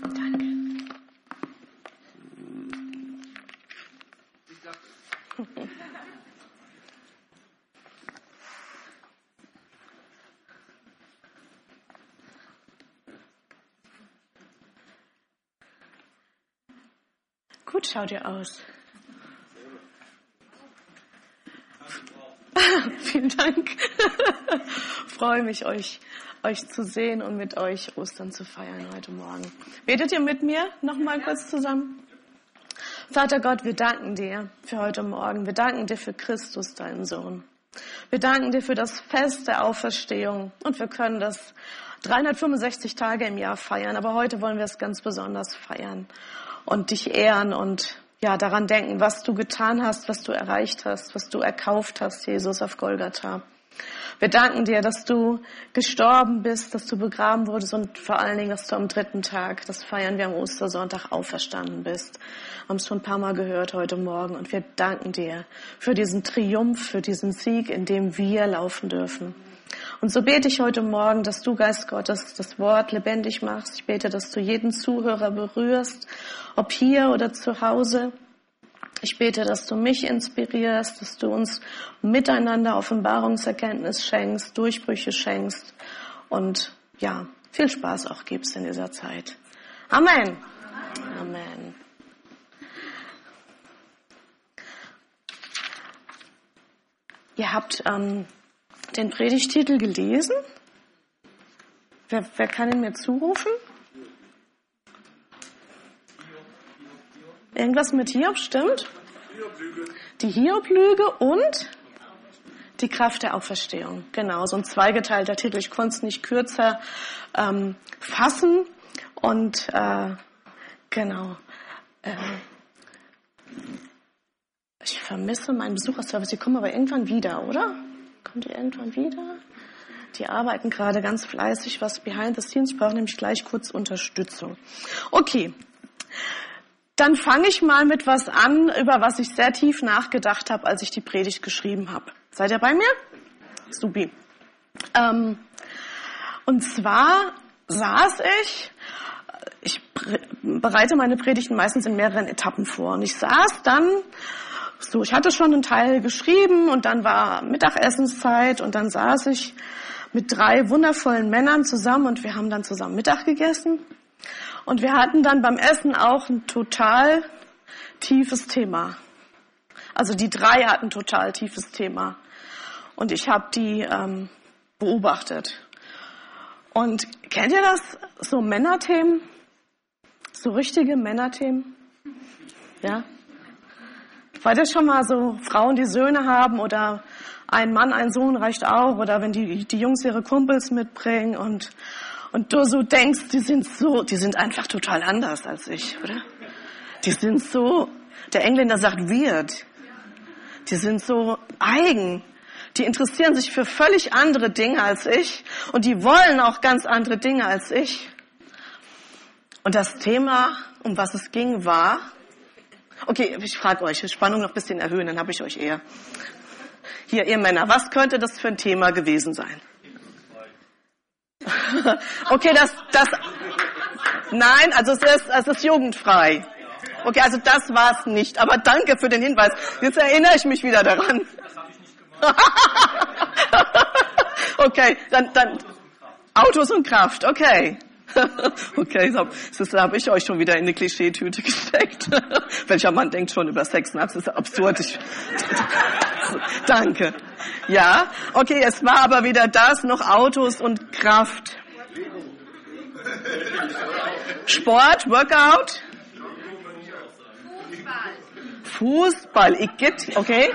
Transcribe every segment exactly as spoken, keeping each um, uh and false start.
Danke. Gut schaut ihr aus. Vielen Dank. Freue mich, euch, euch zu sehen und mit euch Ostern zu feiern heute Morgen. Betet ihr mit mir noch mal kurz zusammen? Vater Gott, wir danken dir für heute Morgen. Wir danken dir für Christus, deinen Sohn. Wir danken dir für das Fest der Auferstehung. Und wir können das dreihundertfünfundsechzig Tage im Jahr feiern. Aber heute wollen wir es ganz besonders feiern und dich ehren und ja, daran denken, was du getan hast, was du erreicht hast, was du erkauft hast, Jesus, auf Golgatha. Wir danken dir, dass du gestorben bist, dass du begraben wurdest und vor allen Dingen, dass du am dritten Tag, das feiern wir am Ostersonntag, auferstanden bist. Wir haben es schon ein paar Mal gehört heute Morgen und wir danken dir für diesen Triumph, für diesen Sieg, in dem wir laufen dürfen. Und so bete ich heute Morgen, dass du, Geist Gottes, das Wort lebendig machst. Ich bete, dass du jeden Zuhörer berührst, ob hier oder zu Hause. Ich bete, dass du mich inspirierst, dass du uns miteinander Offenbarungserkenntnis schenkst, Durchbrüche schenkst und ja, viel Spaß auch gibst in dieser Zeit. Amen. Amen. Ihr habt ähm, den Predigtitel gelesen? Wer, wer kann ihn mir zurufen? Irgendwas mit Hiob, stimmt? Die Hiob-Lüge und die Kraft der Auferstehung. Genau, so ein zweigeteilter Titel. Ich konnte es nicht kürzer ähm, fassen. Und äh, genau. Äh, ich vermisse meinen Besucherservice. Die kommen aber irgendwann wieder, oder? Kommen die irgendwann wieder? Die arbeiten gerade ganz fleißig, was behind the scenes. Ich brauche nämlich gleich kurz Unterstützung. Okay. Dann fange ich mal mit was an, über was ich sehr tief nachgedacht habe, als ich die Predigt geschrieben habe. Seid ihr bei mir? Supi. Ähm, und zwar saß ich, ich bereite meine Predigten meistens in mehreren Etappen vor. Und ich saß dann, so, ich hatte schon einen Teil geschrieben und dann war Mittagessenszeit und dann saß ich mit drei wundervollen Männern zusammen und wir haben dann zusammen Mittag gegessen. Und wir hatten dann beim Essen auch ein total tiefes Thema. Also die drei hatten ein total tiefes Thema. Und ich habe die ähm, beobachtet. Und kennt ihr das? So Männerthemen? So richtige Männerthemen? Ja? War das schon mal so Frauen, die Söhne haben oder ein Mann, ein Sohn reicht auch? Oder wenn die, die Jungs ihre Kumpels mitbringen und Und du so denkst, die sind so, die sind einfach total anders als ich, oder? Die sind so, der Engländer sagt weird. Die sind so eigen. Die interessieren sich für völlig andere Dinge als ich. Und die wollen auch ganz andere Dinge als ich. Und das Thema, um was es ging, war, okay, ich frage euch, Spannung noch ein bisschen erhöhen, dann habe ich euch eher. Hier, ihr Männer, was könnte das für ein Thema gewesen sein? Okay, das, das, nein, also es ist, es ist jugendfrei. Okay, also das war es nicht. Aber danke für den Hinweis. Jetzt erinnere ich mich wieder daran. Okay, dann, dann, Autos und Kraft, okay. Okay, so, das habe ich euch schon wieder in eine Klischeetüte gesteckt. Welcher Mann denkt schon über Sex nach? Das ist absurd. Ich, danke. Ja, okay, es war aber wieder das, noch Autos und Kraft. Sport, Workout. Fußball, Igitt, okay.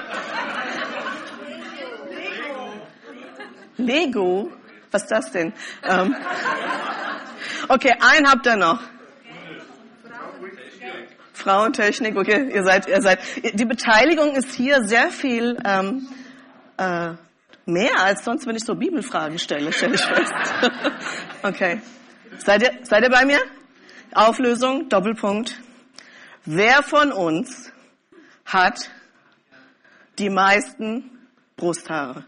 Lego, was ist das denn? Ähm, okay, einen habt ihr noch. Frauentechnik, okay, ihr seid, ihr seid. Die Beteiligung ist hier sehr viel ähm, äh, mehr als sonst, wenn ich so Bibelfragen stelle, stelle ich fest. Okay, seid ihr, seid ihr bei mir? Auflösung, Doppelpunkt. Wer von uns hat die meisten Brusthaare?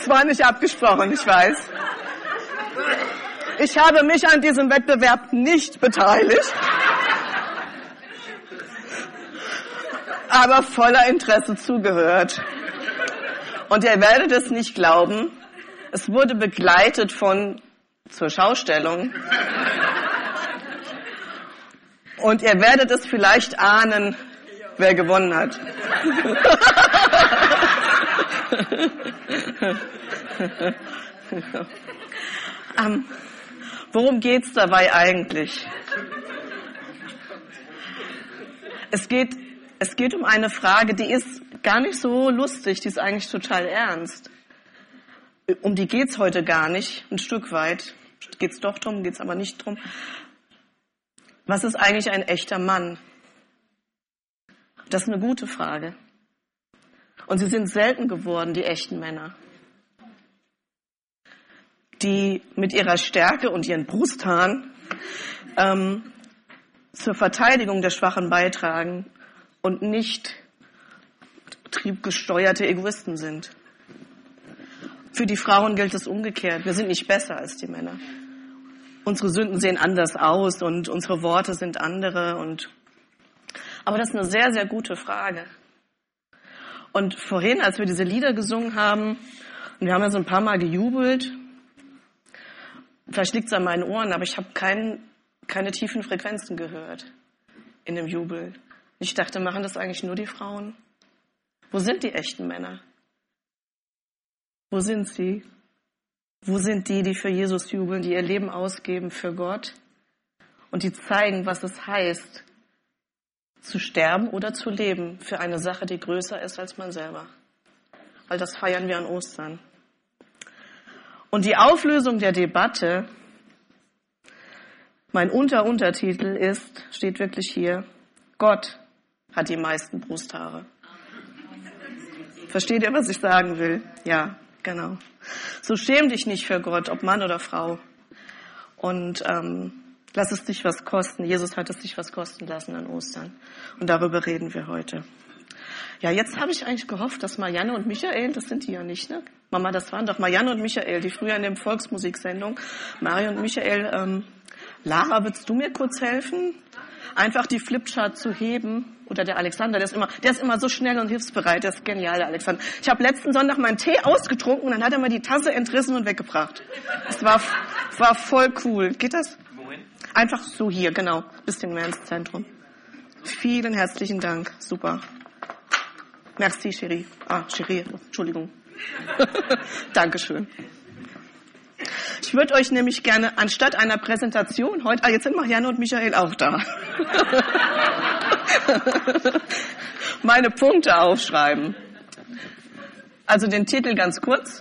Das war nicht abgesprochen, ich weiß. Ich habe mich an diesem Wettbewerb nicht beteiligt, aber voller Interesse zugehört. Und ihr werdet es nicht glauben, es wurde begleitet von zur Schaustellung. Und ihr werdet es vielleicht ahnen, wer gewonnen hat. um, worum geht's dabei eigentlich? Es geht, es geht um eine Frage, die ist gar nicht so lustig, die ist eigentlich total ernst. Um die geht's heute gar nicht, ein Stück weit. Geht's doch drum, geht's aber nicht drum. Was ist eigentlich ein echter Mann? Das ist eine gute Frage. Und sie sind selten geworden, die echten Männer, die mit ihrer Stärke und ihren Brusthaaren ähm, zur Verteidigung der Schwachen beitragen und nicht triebgesteuerte Egoisten sind. Für die Frauen gilt es umgekehrt. Wir sind nicht besser als die Männer. Unsere Sünden sehen anders aus und unsere Worte sind andere. Und aber das ist eine sehr, sehr gute Frage. Und vorhin, als wir diese Lieder gesungen haben, und wir haben ja so ein paar Mal gejubelt, vielleicht liegt es an meinen Ohren, aber ich habe kein, keine tiefen Frequenzen gehört in dem Jubel. Ich dachte, machen das eigentlich nur die Frauen? Wo sind die echten Männer? Wo sind sie? Wo sind die, die für Jesus jubeln, die ihr Leben ausgeben für Gott und die zeigen, was es heißt, zu sterben oder zu leben für eine Sache, die größer ist als man selber? Weil das feiern wir an Ostern. Und die Auflösung der Debatte, mein Unter-Untertitel ist, steht wirklich hier, Gott hat die meisten Brusthaare. Versteht ihr, was ich sagen will? Ja, genau. So schäm dich nicht für Gott, ob Mann oder Frau. Und ähm, lass es dich was kosten. Jesus hat es dich was kosten lassen an Ostern. Und darüber reden wir heute. Ja, jetzt habe ich eigentlich gehofft, dass Marianne und Michael, das sind die ja nicht, ne? Mama, das waren doch Marianne und Michael, die früher in der Volksmusiksendung. Mario und Michael, ähm, Lara, willst du mir kurz helfen? Einfach die Flipchart zu heben. Oder der Alexander, der ist immer, der ist immer so schnell und hilfsbereit, der ist genial, der Alexander. Ich habe letzten Sonntag meinen Tee ausgetrunken und dann hat er mal die Tasse entrissen und weggebracht. Das war, war voll cool. Geht das? Wohin? Einfach so hier, genau. Bisschen mehr ins Zentrum. Vielen herzlichen Dank. Super. Merci, Chérie. Ah, Chérie, Entschuldigung. Dankeschön. Ich würde euch nämlich gerne, anstatt einer Präsentation heute, ah, jetzt sind Marianne und Michael auch da, meine Punkte aufschreiben. Also den Titel ganz kurz.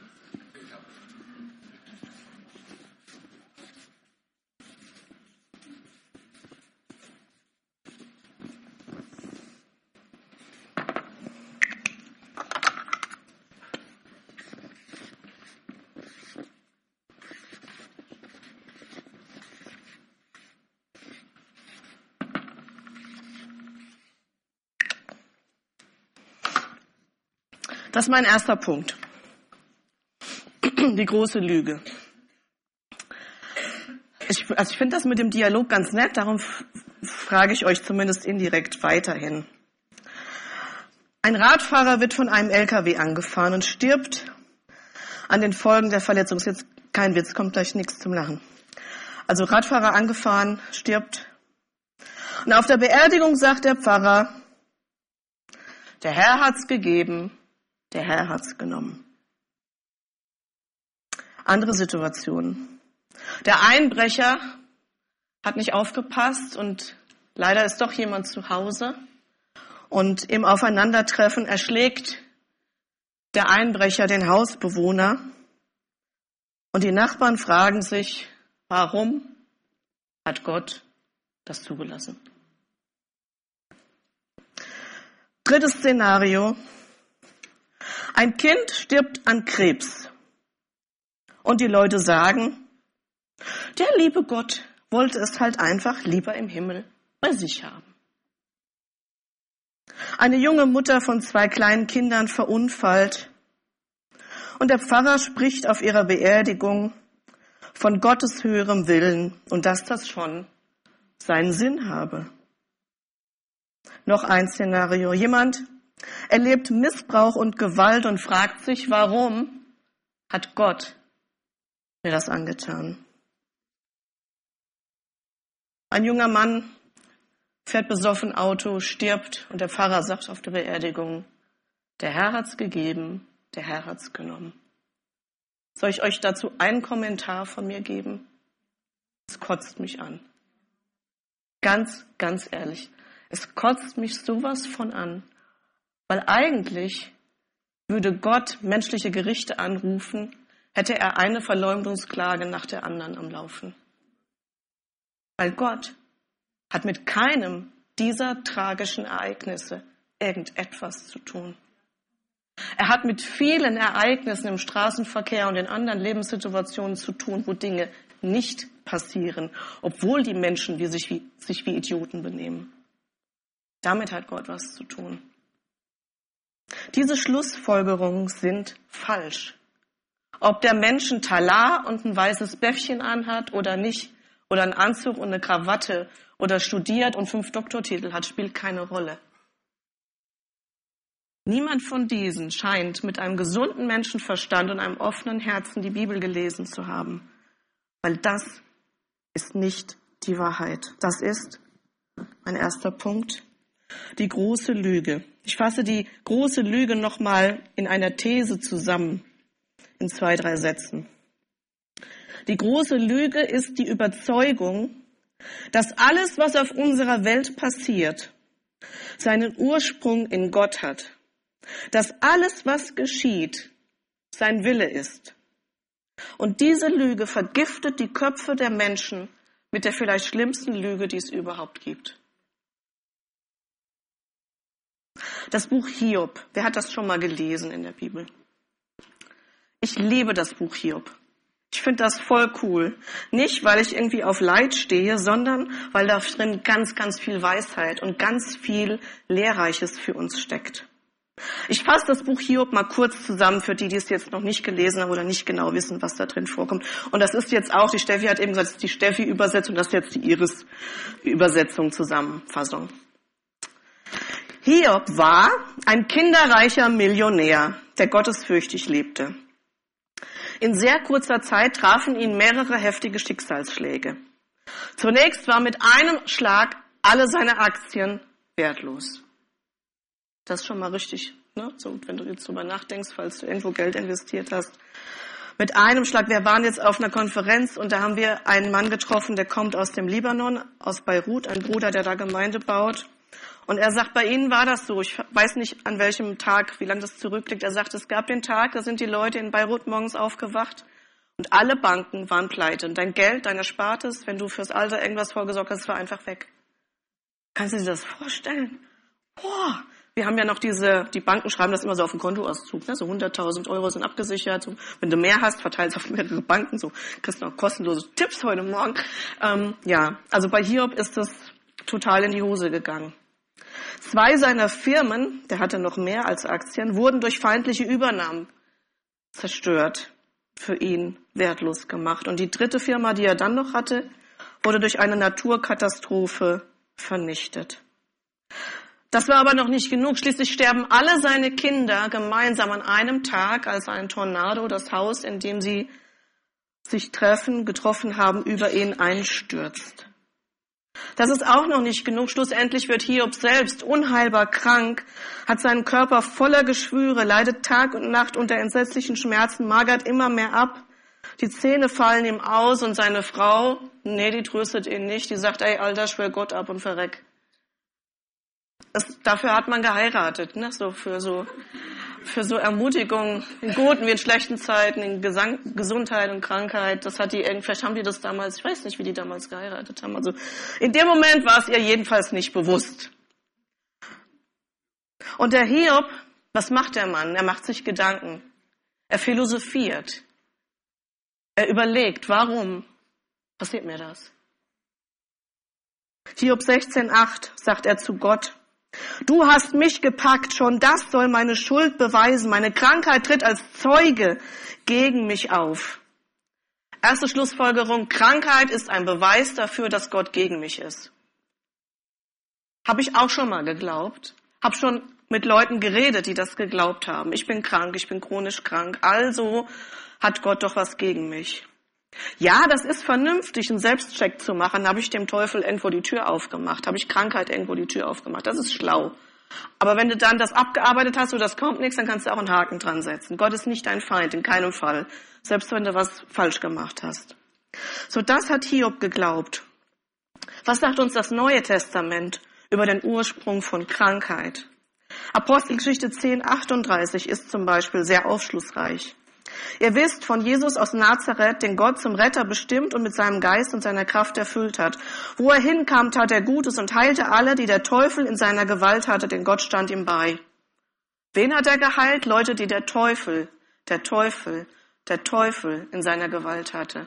Das ist mein erster Punkt. Die große Lüge. Ich, also ich finde das mit dem Dialog ganz nett, darum f- frage ich euch zumindest indirekt weiterhin. Ein Radfahrer wird von einem L K W angefahren und stirbt an den Folgen der Verletzung. Ist jetzt kein Witz, kommt gleich nichts zum Lachen. Also Radfahrer angefahren, stirbt. Und auf der Beerdigung sagt der Pfarrer, der Herr hat's gegeben, der Herr hat's genommen. Andere Situation. Der Einbrecher hat nicht aufgepasst und leider ist doch jemand zu Hause. Und im Aufeinandertreffen erschlägt der Einbrecher den Hausbewohner. Und die Nachbarn fragen sich, warum hat Gott das zugelassen? Drittes Szenario. Ein Kind stirbt an Krebs. Und die Leute sagen, der liebe Gott wollte es halt einfach lieber im Himmel bei sich haben. Eine junge Mutter von zwei kleinen Kindern verunfallt. Und der Pfarrer spricht auf ihrer Beerdigung von Gottes höherem Willen und dass das schon seinen Sinn habe. Noch ein Szenario. Jemand erlebt Missbrauch und Gewalt und fragt sich, warum hat Gott mir das angetan? Ein junger Mann fährt besoffen Auto, stirbt und der Pfarrer sagt auf der Beerdigung, der Herr hat's gegeben, der Herr hat's genommen. Soll ich euch dazu einen Kommentar von mir geben? Es kotzt mich an. Ganz, ganz ehrlich. Es kotzt mich sowas von an, weil eigentlich würde Gott menschliche Gerichte anrufen, hätte er eine Verleumdungsklage nach der anderen am Laufen. Weil Gott hat mit keinem dieser tragischen Ereignisse irgendetwas zu tun. Er hat mit vielen Ereignissen im Straßenverkehr und in anderen Lebenssituationen zu tun, wo Dinge nicht passieren, obwohl die Menschen wie sich, wie, sich wie Idioten benehmen. Damit hat Gott was zu tun. Diese Schlussfolgerungen sind falsch. Ob der Mensch ein Talar und ein weißes Bäffchen anhat oder nicht, oder einen Anzug und eine Krawatte oder studiert und fünf Doktortitel hat, spielt keine Rolle. Niemand von diesen scheint mit einem gesunden Menschenverstand und einem offenen Herzen die Bibel gelesen zu haben, weil das ist nicht die Wahrheit. Das ist mein erster Punkt, die große Lüge. Ich fasse die große Lüge nochmal in einer These zusammen, in zwei, drei Sätzen. Die große Lüge ist die Überzeugung, dass alles, was auf unserer Welt passiert, seinen Ursprung in Gott hat. Dass alles, was geschieht, sein Wille ist. Und diese Lüge vergiftet die Köpfe der Menschen mit der vielleicht schlimmsten Lüge, die es überhaupt gibt. Das Buch Hiob, wer hat das schon mal gelesen in der Bibel? Ich liebe das Buch Hiob. Ich finde das voll cool. Nicht, weil ich irgendwie auf Leid stehe, sondern weil da drin ganz, ganz viel Weisheit und ganz viel Lehrreiches für uns steckt. Ich fasse das Buch Hiob mal kurz zusammen für die, die es jetzt noch nicht gelesen haben oder nicht genau wissen, was da drin vorkommt. Und das ist jetzt auch, die Steffi hat eben gesagt, das ist die Steffi-Übersetzung, das ist jetzt die Iris-Übersetzung, Zusammenfassung. Hiob war ein kinderreicher Millionär, der gottesfürchtig lebte. In sehr kurzer Zeit trafen ihn mehrere heftige Schicksalsschläge. Zunächst war mit einem Schlag alle seine Aktien wertlos. Das ist schon mal richtig, ne? So, wenn du jetzt drüber nachdenkst, falls du irgendwo Geld investiert hast. Mit einem Schlag, wir waren jetzt auf einer Konferenz und da haben wir einen Mann getroffen, der kommt aus dem Libanon, aus Beirut, ein Bruder, der da Gemeinde baut. Und er sagt, bei ihnen war das so, ich weiß nicht an welchem Tag, wie lange das zurückliegt. Er sagt, es gab den Tag, da sind die Leute in Beirut morgens aufgewacht und alle Banken waren pleite. Und dein Geld, dein Erspartes, wenn du fürs Alter irgendwas vorgesorgt hast, war einfach weg. Kannst du dir das vorstellen? Boah! Wir haben ja noch diese, die Banken schreiben das immer so auf den Kontoauszug, ne? So hunderttausend Euro sind abgesichert. So, wenn du mehr hast, verteilst auf mehrere Banken, so kriegst du noch kostenlose Tipps heute Morgen. Ähm, ja, also bei Hiob ist das total in die Hose gegangen. Zwei seiner Firmen, der hatte noch mehr als Aktien, wurden durch feindliche Übernahmen zerstört, für ihn wertlos gemacht. Und die dritte Firma, die er dann noch hatte, wurde durch eine Naturkatastrophe vernichtet. Das war aber noch nicht genug. Schließlich sterben alle seine Kinder gemeinsam an einem Tag, als ein Tornado das Haus, in dem sie sich treffen, getroffen haben, über ihn einstürzt. Das ist auch noch nicht genug. Schlussendlich wird Hiob selbst unheilbar krank, hat seinen Körper voller Geschwüre, leidet Tag und Nacht unter entsetzlichen Schmerzen, magert immer mehr ab. Die Zähne fallen ihm aus und seine Frau, nee, die tröstet ihn nicht. Die sagt, ey, Alter, schwör Gott ab und verreck. Das, dafür hat man geheiratet, ne? So für so für so Ermutigung in guten wie in schlechten Zeiten, in Gesang, Gesundheit und Krankheit. Das hat die, vielleicht haben die das damals, ich weiß nicht, wie die damals geheiratet haben. Also in dem Moment war es ihr jedenfalls nicht bewusst. Und der Hiob, was macht der Mann? Er macht sich Gedanken. Er philosophiert. Er überlegt, warum passiert mir das? Hiob sechzehn acht sagt er zu Gott: Du hast mich gepackt, schon das soll meine Schuld beweisen. Meine Krankheit tritt als Zeuge gegen mich auf. Erste Schlussfolgerung, Krankheit ist ein Beweis dafür, dass Gott gegen mich ist. Habe ich auch schon mal geglaubt. Habe schon mit Leuten geredet, die das geglaubt haben. Ich bin krank, ich bin chronisch krank, also hat Gott doch was gegen mich. Ja, das ist vernünftig, einen Selbstcheck zu machen. Habe ich dem Teufel irgendwo die Tür aufgemacht? Habe ich Krankheit irgendwo die Tür aufgemacht? Das ist schlau. Aber wenn du dann das abgearbeitet hast und das kommt nichts, dann kannst du auch einen Haken dran setzen. Gott ist nicht dein Feind, in keinem Fall. Selbst wenn du was falsch gemacht hast. So, das hat Hiob geglaubt. Was sagt uns das Neue Testament über den Ursprung von Krankheit? Apostelgeschichte zehn, achtunddreißig ist zum Beispiel sehr aufschlussreich. Ihr wisst von Jesus aus Nazareth, den Gott zum Retter bestimmt und mit seinem Geist und seiner Kraft erfüllt hat. Wo er hinkam, tat er Gutes und heilte alle, die der Teufel in seiner Gewalt hatte, denn Gott stand ihm bei. Wen hat er geheilt? Leute, die der Teufel, der Teufel, der Teufel in seiner Gewalt hatte.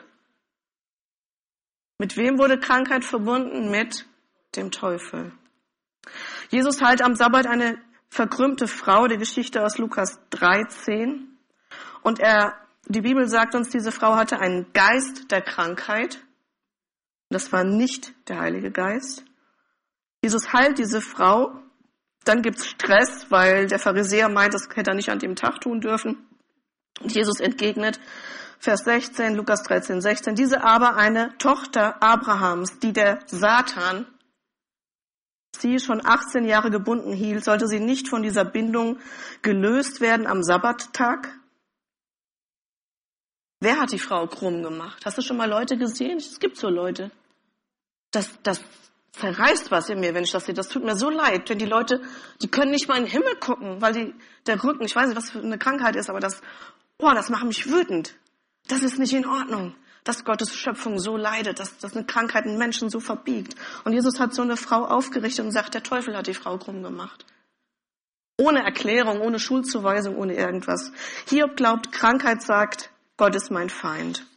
Mit wem wurde Krankheit verbunden? Mit dem Teufel. Jesus heilt am Sabbat eine verkrümmte Frau, die Geschichte aus Lukas dreizehn. Und er, die Bibel sagt uns, diese Frau hatte einen Geist der Krankheit. Das war nicht der Heilige Geist. Jesus heilt diese Frau. Dann gibt's Stress, weil der Pharisäer meint, das hätte er nicht an dem Tag tun dürfen. Und Jesus entgegnet, Vers sechzehn, Lukas dreizehn, sechzehn, diese aber eine Tochter Abrahams, die der Satan sie schon achtzehn Jahre gebunden hielt, sollte sie nicht von dieser Bindung gelöst werden am Sabbattag? Wer hat die Frau krumm gemacht? Hast du schon mal Leute gesehen? Es gibt so Leute. Das, das zerreißt was in mir, wenn ich das sehe. Das tut mir so leid, wenn die Leute, die können nicht mal in den Himmel gucken, weil die, der Rücken, ich weiß nicht, was für eine Krankheit ist, aber das, oh, das macht mich wütend. Das ist nicht in Ordnung, dass Gottes Schöpfung so leidet, dass, dass eine Krankheit einen Menschen so verbiegt. Und Jesus hat so eine Frau aufgerichtet und sagt, der Teufel hat die Frau krumm gemacht. Ohne Erklärung, ohne Schuldzuweisung, ohne irgendwas. Hiob glaubt, Krankheit sagt, Gott ist mein Feind.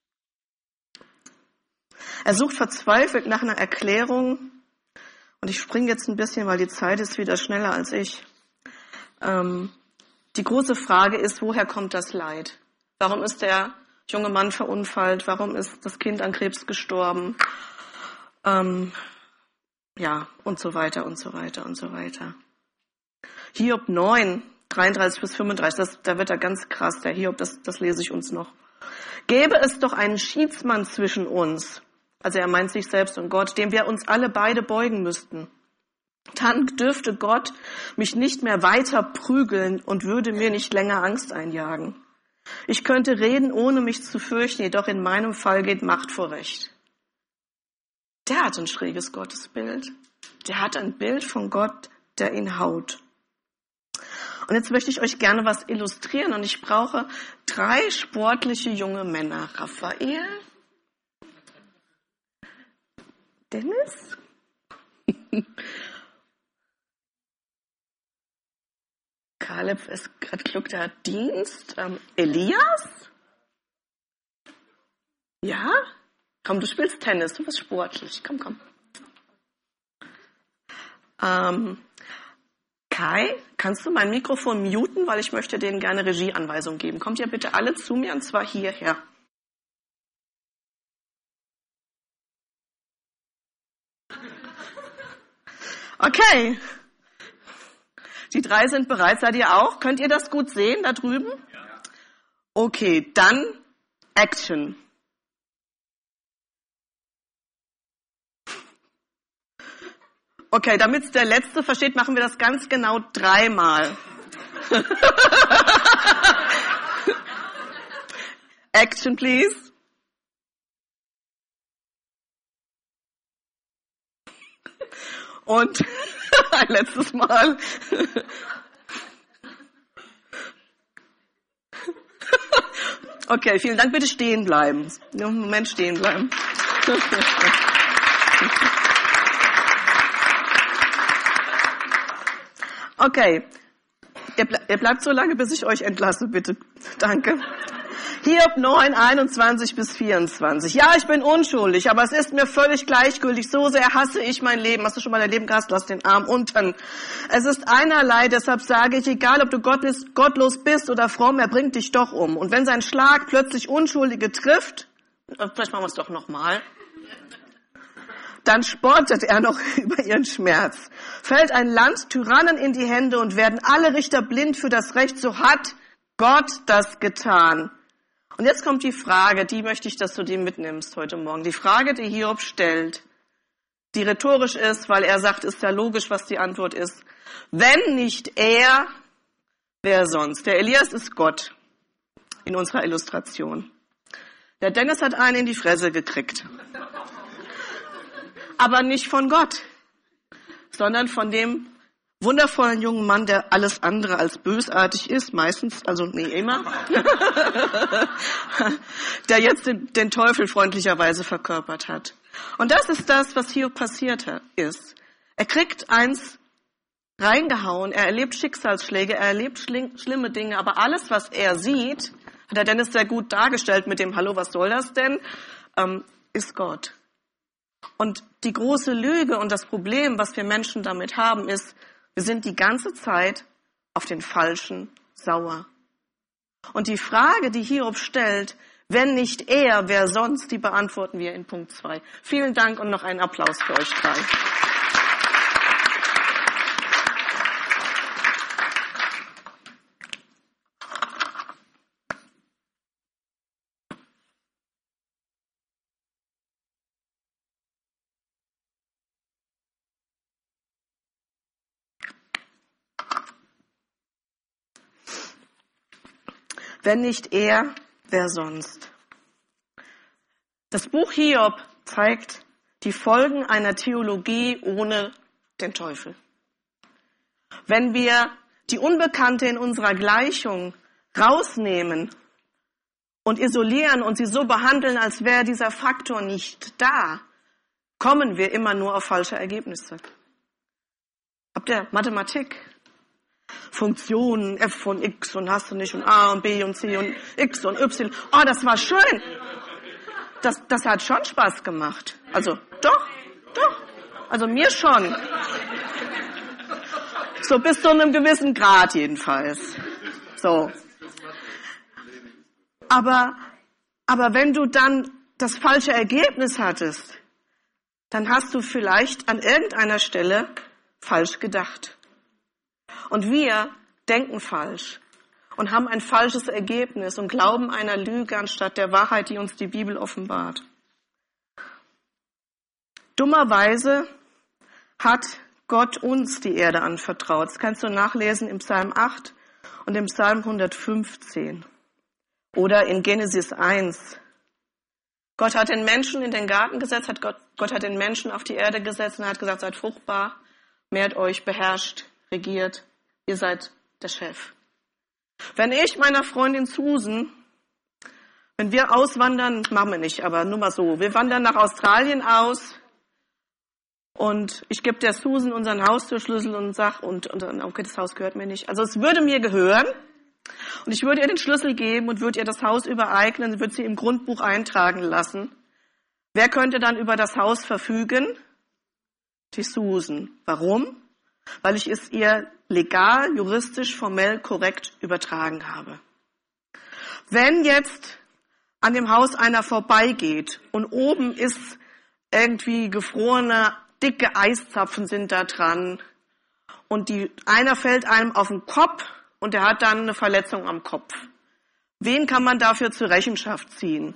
Er sucht verzweifelt nach einer Erklärung. Und ich springe jetzt ein bisschen, weil die Zeit ist wieder schneller als ich. Ähm, die große Frage ist, woher kommt das Leid? Warum ist der junge Mann verunfallt? Warum ist das Kind an Krebs gestorben? Ähm, ja, und so weiter und so weiter und so weiter. Hiob neun, dreiunddreißig bis fünfunddreißig, das, da wird er ganz krass, der Hiob, das, das lese ich uns noch. Gäbe es doch einen Schiedsmann zwischen uns, also er meint sich selbst und Gott, dem wir uns alle beide beugen müssten. Dann dürfte Gott mich nicht mehr weiter prügeln und würde mir nicht länger Angst einjagen. Ich könnte reden, ohne mich zu fürchten, jedoch in meinem Fall geht Macht vor Recht. Der hat ein schräges Gottesbild. Der hat ein Bild von Gott, der ihn haut. Und jetzt möchte ich euch gerne was illustrieren und ich brauche drei sportliche junge Männer. Raphael, Dennis, Kaleb ist gerade klug, der hat Dienst. Ähm, Elias? Ja? Komm, du spielst Tennis, du bist sportlich. Komm, komm. Ähm, Kai, kannst du mein Mikrofon muten, weil ich möchte denen gerne Regieanweisungen geben. Kommt ihr bitte alle zu mir und zwar hierher. Okay. Die drei sind bereit. Seid ihr auch? Könnt ihr das gut sehen da drüben? Ja. Okay, dann Action. Okay, damit es der Letzte versteht, machen wir das ganz genau dreimal. Action, please. Und ein letztes Mal. Okay, vielen Dank. Bitte stehen bleiben. Nur einen Moment stehen bleiben. Okay. Ihr, ble- ihr bleibt so lange, bis ich euch entlasse, bitte. Danke. Hiob neun, einundzwanzig bis vierundzwanzig. Ja, ich bin unschuldig, aber es ist mir völlig gleichgültig. So sehr hasse ich mein Leben. Hast du schon mal dein Leben gehasst? Lass den Arm unten. Es ist einerlei, deshalb sage ich, egal ob du gottlos bist oder fromm, er bringt dich doch um. Und wenn sein Schlag plötzlich Unschuldige trifft, vielleicht machen wir es doch nochmal, dann spottet er noch über ihren Schmerz. Fällt ein Land Tyrannen in die Hände und werden alle Richter blind für das Recht, so hat Gott das getan. Und jetzt kommt die Frage, die möchte ich, dass du die mitnimmst heute Morgen. Die Frage, die Hiob stellt, die rhetorisch ist, weil er sagt, ist ja logisch, was die Antwort ist. Wenn nicht er, wer sonst? Der Elias ist Gott in unserer Illustration. Der Dennis hat einen in die Fresse gekriegt. Aber nicht von Gott, sondern von dem wundervollen jungen Mann, der alles andere als bösartig ist, meistens, also nee, immer, der jetzt den, den Teufel freundlicherweise verkörpert hat. Und das ist das, was hier passiert ist. Er kriegt eins reingehauen, er erlebt Schicksalsschläge, er erlebt schling, schlimme Dinge, aber alles, was er sieht, hat er Dennis sehr gut dargestellt mit dem Hallo, was soll das denn, ähm, ist Gott. Und die große Lüge und das Problem, was wir Menschen damit haben, ist, wir sind die ganze Zeit auf den Falschen sauer. Und die Frage, die Hiob stellt, wenn nicht er, wer sonst, die beantworten wir in Punkt zwei. Vielen Dank und noch einen Applaus für euch drei. Wenn nicht er, wer sonst? Das Buch Hiob zeigt die Folgen einer Theologie ohne den Teufel. Wenn wir die Unbekannte in unserer Gleichung rausnehmen und isolieren und sie so behandeln, als wäre dieser Faktor nicht da, kommen wir immer nur auf falsche Ergebnisse. Habt ihr Mathematik? Funktionen, F von X und hast du nicht und A und B und C und X und Y. Oh, das war schön. Das, das hat schon Spaß gemacht. Also, doch, doch. Also mir schon. So bis zu einem gewissen Grad jedenfalls. So. Aber, aber wenn du dann das falsche Ergebnis hattest, dann hast du vielleicht an irgendeiner Stelle falsch gedacht. Und wir denken falsch und haben ein falsches Ergebnis und glauben einer Lüge anstatt der Wahrheit, die uns die Bibel offenbart. Dummerweise hat Gott uns die Erde anvertraut. Das kannst du nachlesen im Psalm acht und im Psalm hundertfünfzehn oder in Genesis eins. Gott hat den Menschen in den Garten gesetzt, hat Gott, Gott hat den Menschen auf die Erde gesetzt und hat gesagt, seid fruchtbar, mehrt euch, beherrscht, regiert. Ihr seid der Chef. Wenn ich meiner Freundin Susan, wenn wir auswandern, machen wir nicht, aber nur mal so, wir wandern nach Australien aus und ich gebe der Susan unseren Haustürschlüssel und sag, und, und okay, das Haus gehört mir nicht. Also es würde mir gehören und ich würde ihr den Schlüssel geben und würde ihr das Haus übereignen, würde sie im Grundbuch eintragen lassen. Wer könnte dann über das Haus verfügen? Die Susan. Warum? Weil ich es ihr legal, juristisch, formell korrekt übertragen habe. Wenn jetzt an dem Haus einer vorbeigeht und oben ist irgendwie gefrorene, dicke Eiszapfen sind da dran und die, einer fällt einem auf den Kopf und der hat dann eine Verletzung am Kopf. Wen kann man dafür zur Rechenschaft ziehen?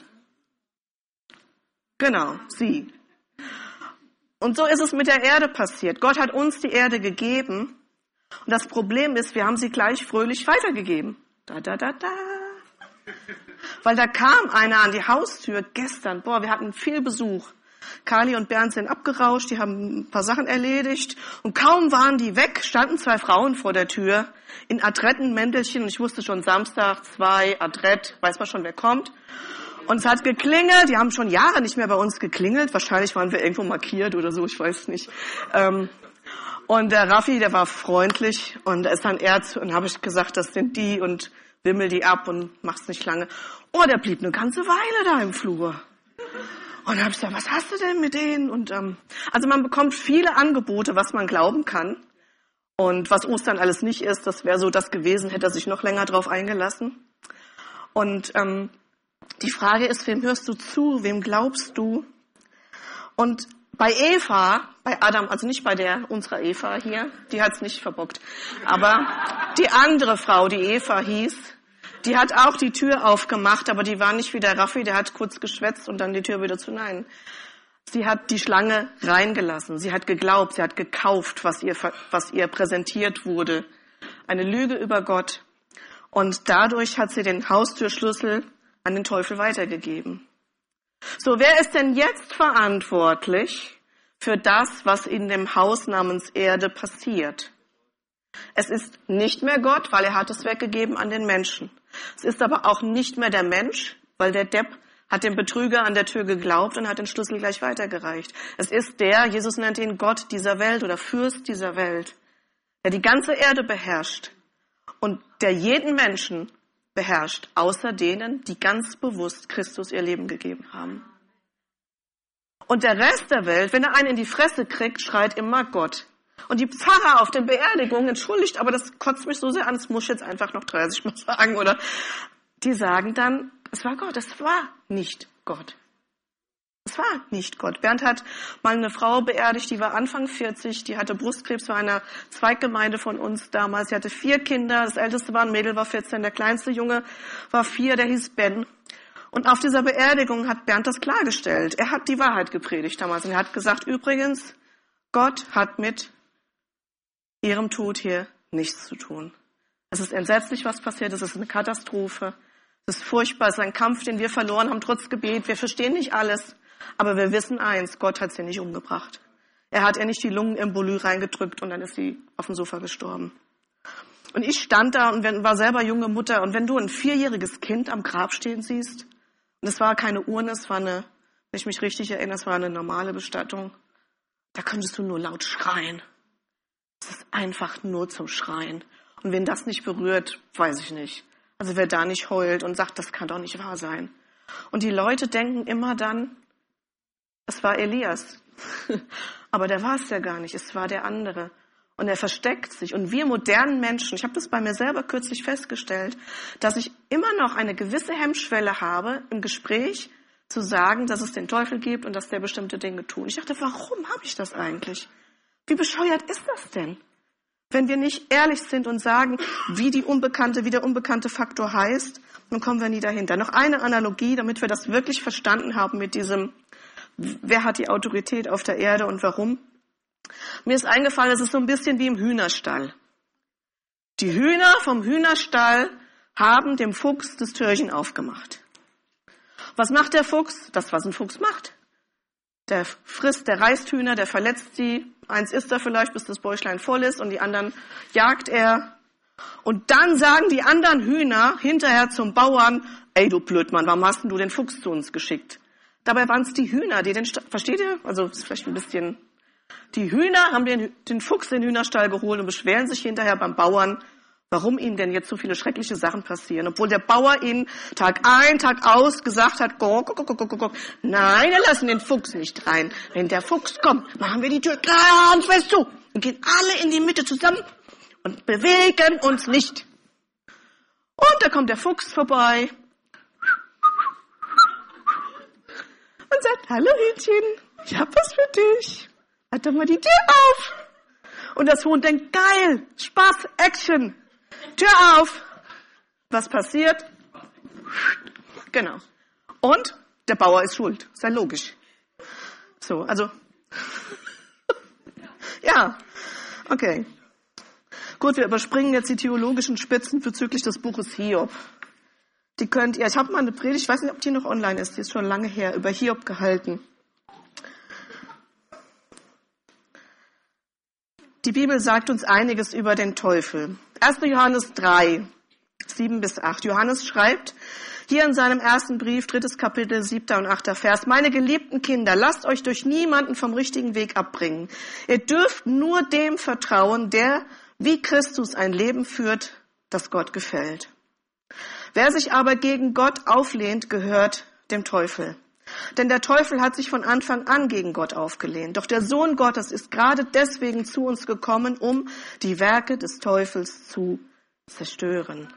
Genau, sie. Und so ist es mit der Erde passiert. Gott hat uns die Erde gegeben. Und das Problem ist, wir haben sie gleich fröhlich weitergegeben. Da, da, da, da. Weil da kam einer an die Haustür gestern. Boah, wir hatten viel Besuch. Kali und Bernd sind abgerauscht, die haben ein paar Sachen erledigt. Und kaum waren die weg, standen zwei Frauen vor der Tür in Adrettenmäntelchen. Und ich wusste schon, Samstag, zwei, Adrett, weiß man schon, wer kommt. Und es hat geklingelt, die haben schon Jahre nicht mehr bei uns geklingelt. Wahrscheinlich waren wir irgendwo markiert oder so, ich weiß nicht. Ähm, und der Raffi, der war freundlich und da ist dann er zu, und habe ich gesagt, das sind die und wimmel die ab und mach's nicht lange. Oh, der blieb eine ganze Weile da im Flur. Und dann habe ich gesagt, was hast du denn mit denen? Und ähm, also man bekommt viele Angebote, was man glauben kann. Und was Ostern alles nicht ist, das wäre so das gewesen, hätte er sich noch länger drauf eingelassen. Und ähm, die Frage ist, wem hörst du zu, wem glaubst du? Und bei Eva, bei Adam, also nicht bei der, unserer Eva hier, die hat's nicht verbockt, aber die andere Frau, die Eva hieß, die hat auch die Tür aufgemacht, aber die war nicht wie der Raffi, der hat kurz geschwätzt und dann die Tür wieder zu. Nein. Sie hat die Schlange reingelassen. Sie hat geglaubt, sie hat gekauft, was ihr, was ihr präsentiert wurde. Eine Lüge über Gott. Und dadurch hat sie den Haustürschlüssel an den Teufel weitergegeben. So, wer ist denn jetzt verantwortlich für das, was in dem Haus namens Erde passiert? Es ist nicht mehr Gott, weil er hat es weggegeben an den Menschen. Es ist aber auch nicht mehr der Mensch, weil der Depp hat dem Betrüger an der Tür geglaubt und hat den Schlüssel gleich weitergereicht. Es ist der, Jesus nennt ihn Gott dieser Welt oder Fürst dieser Welt, der die ganze Erde beherrscht und der jeden Menschen beherrscht, außer denen, die ganz bewusst Christus ihr Leben gegeben haben. Und der Rest der Welt, wenn er einen in die Fresse kriegt, schreit immer Gott. Und die Pfarrer auf den Beerdigungen, entschuldigt, aber das kotzt mich so sehr an, das muss ich jetzt einfach noch dreißig Mal sagen, oder? Die sagen dann, es war Gott, es war nicht Gott. Es war nicht Gott. Bernd hat mal eine Frau beerdigt, die war Anfang vierzig, die hatte Brustkrebs, war in einer Zweiggemeinde von uns damals. Sie hatte vier Kinder, das älteste war ein Mädel, war vierzehn, der kleinste Junge war vier, der hieß Ben. Und auf dieser Beerdigung hat Bernd das klargestellt. Er hat die Wahrheit gepredigt damals und er hat gesagt, übrigens, Gott hat mit ihrem Tod hier nichts zu tun. Es ist entsetzlich, was passiert ist, es ist eine Katastrophe. Es ist furchtbar, es ist ein Kampf, den wir verloren haben, trotz Gebet. Wir verstehen nicht alles, aber wir wissen eins, Gott hat sie nicht umgebracht. Er hat ihr nicht die Lungenembolie reingedrückt und dann ist sie auf dem Sofa gestorben. Und ich stand da und war selber junge Mutter. Und wenn du ein vierjähriges Kind am Grab stehen siehst, und es war keine Urne, es war eine, wenn ich mich richtig erinnere, es war eine normale Bestattung, da könntest du nur laut schreien. Es ist einfach nur zum Schreien. Und wen das nicht berührt, weiß ich nicht. Also wer da nicht heult und sagt, das kann doch nicht wahr sein. Und die Leute denken immer dann, es war Elias. Aber der war es ja gar nicht, es war der andere. Und er versteckt sich. Und wir modernen Menschen, ich habe das bei mir selber kürzlich festgestellt, dass ich immer noch eine gewisse Hemmschwelle habe, im Gespräch zu sagen, dass es den Teufel gibt und dass der bestimmte Dinge tut. Ich dachte, warum habe ich das eigentlich? Wie bescheuert ist das denn? Wenn wir nicht ehrlich sind und sagen, wie die unbekannte, wie der unbekannte Faktor heißt, dann kommen wir nie dahinter. Noch eine Analogie, damit wir das wirklich verstanden haben mit diesem, wer hat die Autorität auf der Erde und warum. Mir ist eingefallen, es ist so ein bisschen wie im Hühnerstall. Die Hühner vom Hühnerstall haben dem Fuchs das Türchen aufgemacht. Was macht der Fuchs? Das, was ein Fuchs macht. Der frisst, der reißt Hühner, der verletzt sie. Eins isst er vielleicht, bis das Bäuchlein voll ist und die anderen jagt er. Und dann sagen die anderen Hühner hinterher zum Bauern, ey du Blödmann, warum hast denn du den Fuchs zu uns geschickt? Dabei waren es die Hühner, die den, St- versteht ihr? Also ist vielleicht ein bisschen, die Hühner haben den, den Fuchs in den Hühnerstall geholt und beschweren sich hinterher beim Bauern, warum ihnen denn jetzt so viele schreckliche Sachen passieren. Obwohl der Bauer ihnen Tag ein, Tag aus gesagt hat, guck, guck, guck, guck, guck. Nein, wir lassen den Fuchs nicht rein. Wenn der Fuchs kommt, machen wir die Tür ganz fest zu und gehen alle in die Mitte zusammen und bewegen uns nicht. Und da kommt der Fuchs vorbei und sagt, hallo Hühnchen, ich hab was für dich. Halt doch mal die Tür auf. Und das Huhn denkt, geil, Spaß, Action. Tür auf. Was passiert? Genau. Und der Bauer ist schuld. Ist ja logisch. So, also. Ja, okay. Gut, wir überspringen jetzt die theologischen Spitzen bezüglich des Buches Hiob. Die könnt ihr, ich habe mal eine Predigt, ich weiß nicht, ob die noch online ist, die ist schon lange her, über Hiob gehalten. Die Bibel sagt uns einiges über den Teufel. erster Johannes drei, sieben bis acht. Johannes schreibt hier in seinem ersten Brief, drittes Kapitel, siebter und achter Vers, meine geliebten Kinder, lasst euch durch niemanden vom richtigen Weg abbringen. Ihr dürft nur dem vertrauen, der wie Christus ein Leben führt, das Gott gefällt. Wer sich aber gegen Gott auflehnt, gehört dem Teufel. Denn der Teufel hat sich von Anfang an gegen Gott aufgelehnt. Doch der Sohn Gottes ist gerade deswegen zu uns gekommen, um die Werke des Teufels zu zerstören.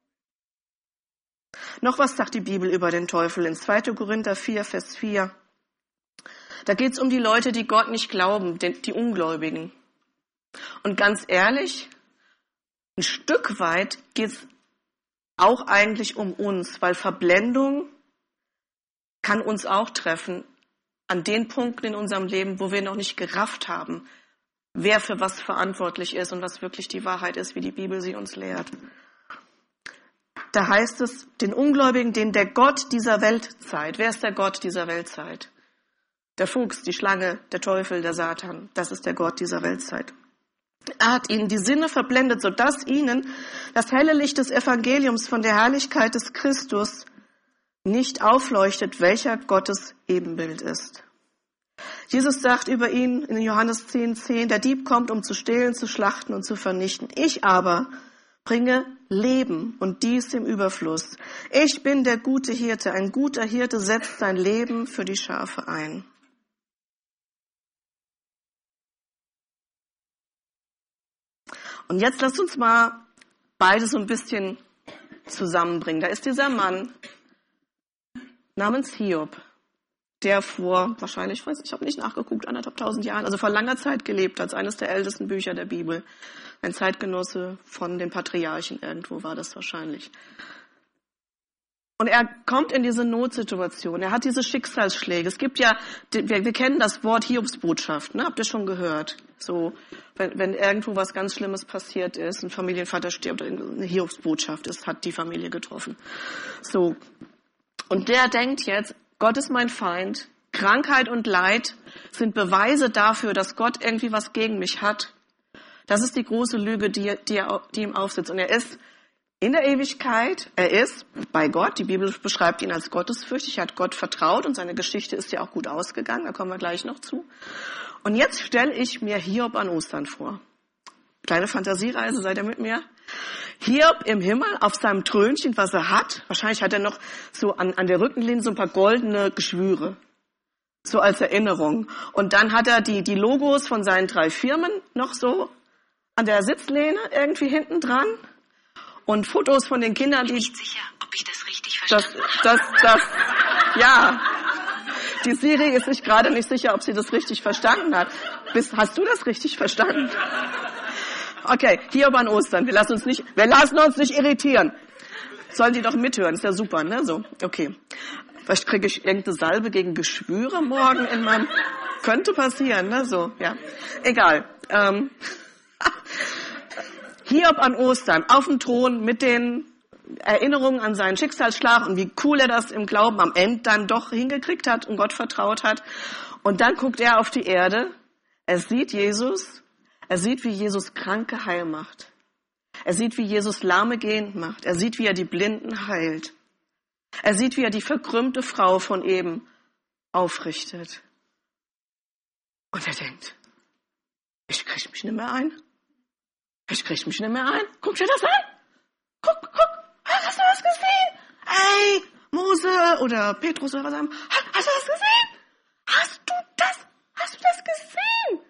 Noch was sagt die Bibel über den Teufel in zweiter Korinther vier, Vers vier. Da geht es um die Leute, die Gott nicht glauben, die Ungläubigen. Und ganz ehrlich, ein Stück weit geht es auch eigentlich um uns, weil Verblendung kann uns auch treffen an den Punkten in unserem Leben, wo wir noch nicht gerafft haben, wer für was verantwortlich ist und was wirklich die Wahrheit ist, wie die Bibel sie uns lehrt. Da heißt es, den Ungläubigen, den der Gott dieser Weltzeit, wer ist der Gott dieser Weltzeit? Der Fuchs, die Schlange, der Teufel, der Satan, das ist der Gott dieser Weltzeit. Er hat ihnen die Sinne verblendet, sodass ihnen das helle Licht des Evangeliums von der Herrlichkeit des Christus nicht aufleuchtet, welcher Gottes Ebenbild ist. Jesus sagt über ihn in Johannes zehn, zehn, der Dieb kommt, um zu stehlen, zu schlachten und zu vernichten. Ich aber bringe Leben und dies im Überfluss. Ich bin der gute Hirte. Ein guter Hirte setzt sein Leben für die Schafe ein. Und jetzt lasst uns mal beide so ein bisschen zusammenbringen. Da ist dieser Mann namens Hiob, der vor, wahrscheinlich, ich weiß nicht, ich habe nicht nachgeguckt, anderthalb tausend Jahren, also vor langer Zeit gelebt hat, eines der ältesten Bücher der Bibel. Ein Zeitgenosse von den Patriarchen, irgendwo war das wahrscheinlich. Und er kommt in diese Notsituation, er hat diese Schicksalsschläge. Es gibt ja, wir, wir kennen das Wort Hiobsbotschaft, ne? Habt ihr schon gehört? So, wenn, wenn irgendwo was ganz Schlimmes passiert ist, ein Familienvater stirbt, eine Hiobsbotschaft ist, hat die Familie getroffen. So. Und der denkt jetzt, Gott ist mein Feind, Krankheit und Leid sind Beweise dafür, dass Gott irgendwie was gegen mich hat. Das ist die große Lüge, die, die, er, die ihm aufsitzt. Und er ist in der Ewigkeit, er ist bei Gott, die Bibel beschreibt ihn als gottesfürchtig, er hat Gott vertraut und seine Geschichte ist ja auch gut ausgegangen, da kommen wir gleich noch zu. Und jetzt stelle ich mir Hiob an Ostern vor. Kleine Fantasiereise, seid ihr mit mir? Hiob im Himmel auf seinem Thrönchen, was er hat. Wahrscheinlich hat er noch so an, an der Rückenlehne so ein paar goldene Geschwüre. So als Erinnerung. Und dann hat er die, die Logos von seinen drei Firmen noch so an der Sitzlehne irgendwie hinten dran. Und Fotos von den Kindern, die... Ich bin nicht sicher, ob ich das richtig verstanden habe. Das, das, das, ja. Die Siri ist sich gerade nicht sicher, ob sie das richtig verstanden hat. Bist, hast du das richtig verstanden? Okay, Hiob an Ostern. Wir lassen uns nicht, wir lassen uns nicht irritieren. Sollen die doch mithören, ist ja super, ne? So, okay. Vielleicht kriege ich irgendeine Salbe gegen Geschwüre morgen in meinem... Könnte passieren, ne? So, ja. Egal. Ähm. Hiob an Ostern, auf dem Thron mit den Erinnerungen an seinen Schicksalsschlag und wie cool er das im Glauben am Ende dann doch hingekriegt hat und Gott vertraut hat. Und dann guckt er auf die Erde, er sieht Jesus, er sieht, wie Jesus Kranke heil macht. Er sieht, wie Jesus Lahme gehend macht. Er sieht, wie er die Blinden heilt. Er sieht, wie er die verkrümmte Frau von eben aufrichtet. Und er denkt, ich kriege mich nicht mehr ein. Ich kriege mich nicht mehr ein. Guck dir das an. Guck, guck. Hast du das gesehen? Ey, Mose oder Petrus oder was haben. Hast du das gesehen? Hast du das? Hast du das gesehen?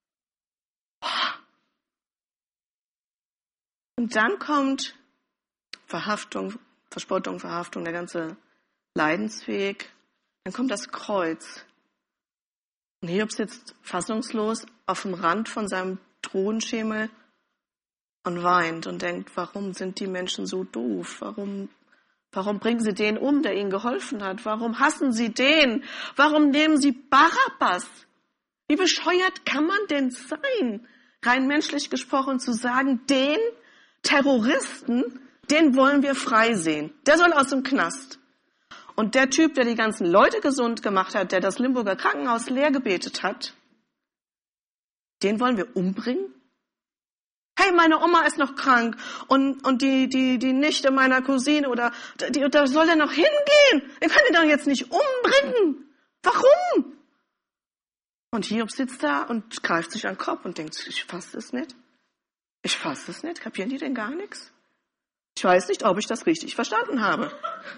Und dann kommt Verhaftung, Verspottung, Verhaftung, der ganze Leidensweg. Dann kommt das Kreuz. Und Hiob sitzt fassungslos auf dem Rand von seinem Thronschemel und weint und denkt, warum sind die Menschen so doof? Warum, warum bringen sie den um, der ihnen geholfen hat? Warum hassen sie den? Warum nehmen sie Barabbas? Wie bescheuert kann man denn sein, rein menschlich gesprochen, zu sagen, den Terroristen, den wollen wir frei sehen. Der soll aus dem Knast. Und der Typ, der die ganzen Leute gesund gemacht hat, der das Limburger Krankenhaus leer gebetet hat, den wollen wir umbringen? Hey, meine Oma ist noch krank und, und die, die, die Nichte meiner Cousine oder die, da soll er noch hingehen. Wir können ihn doch jetzt nicht umbringen. Warum? Und Hiob sitzt da und greift sich an den Kopf und denkt, ich fasse es nicht. Ich fasse es nicht. Kapieren die denn gar nichts? Ich weiß nicht, ob ich das richtig verstanden habe.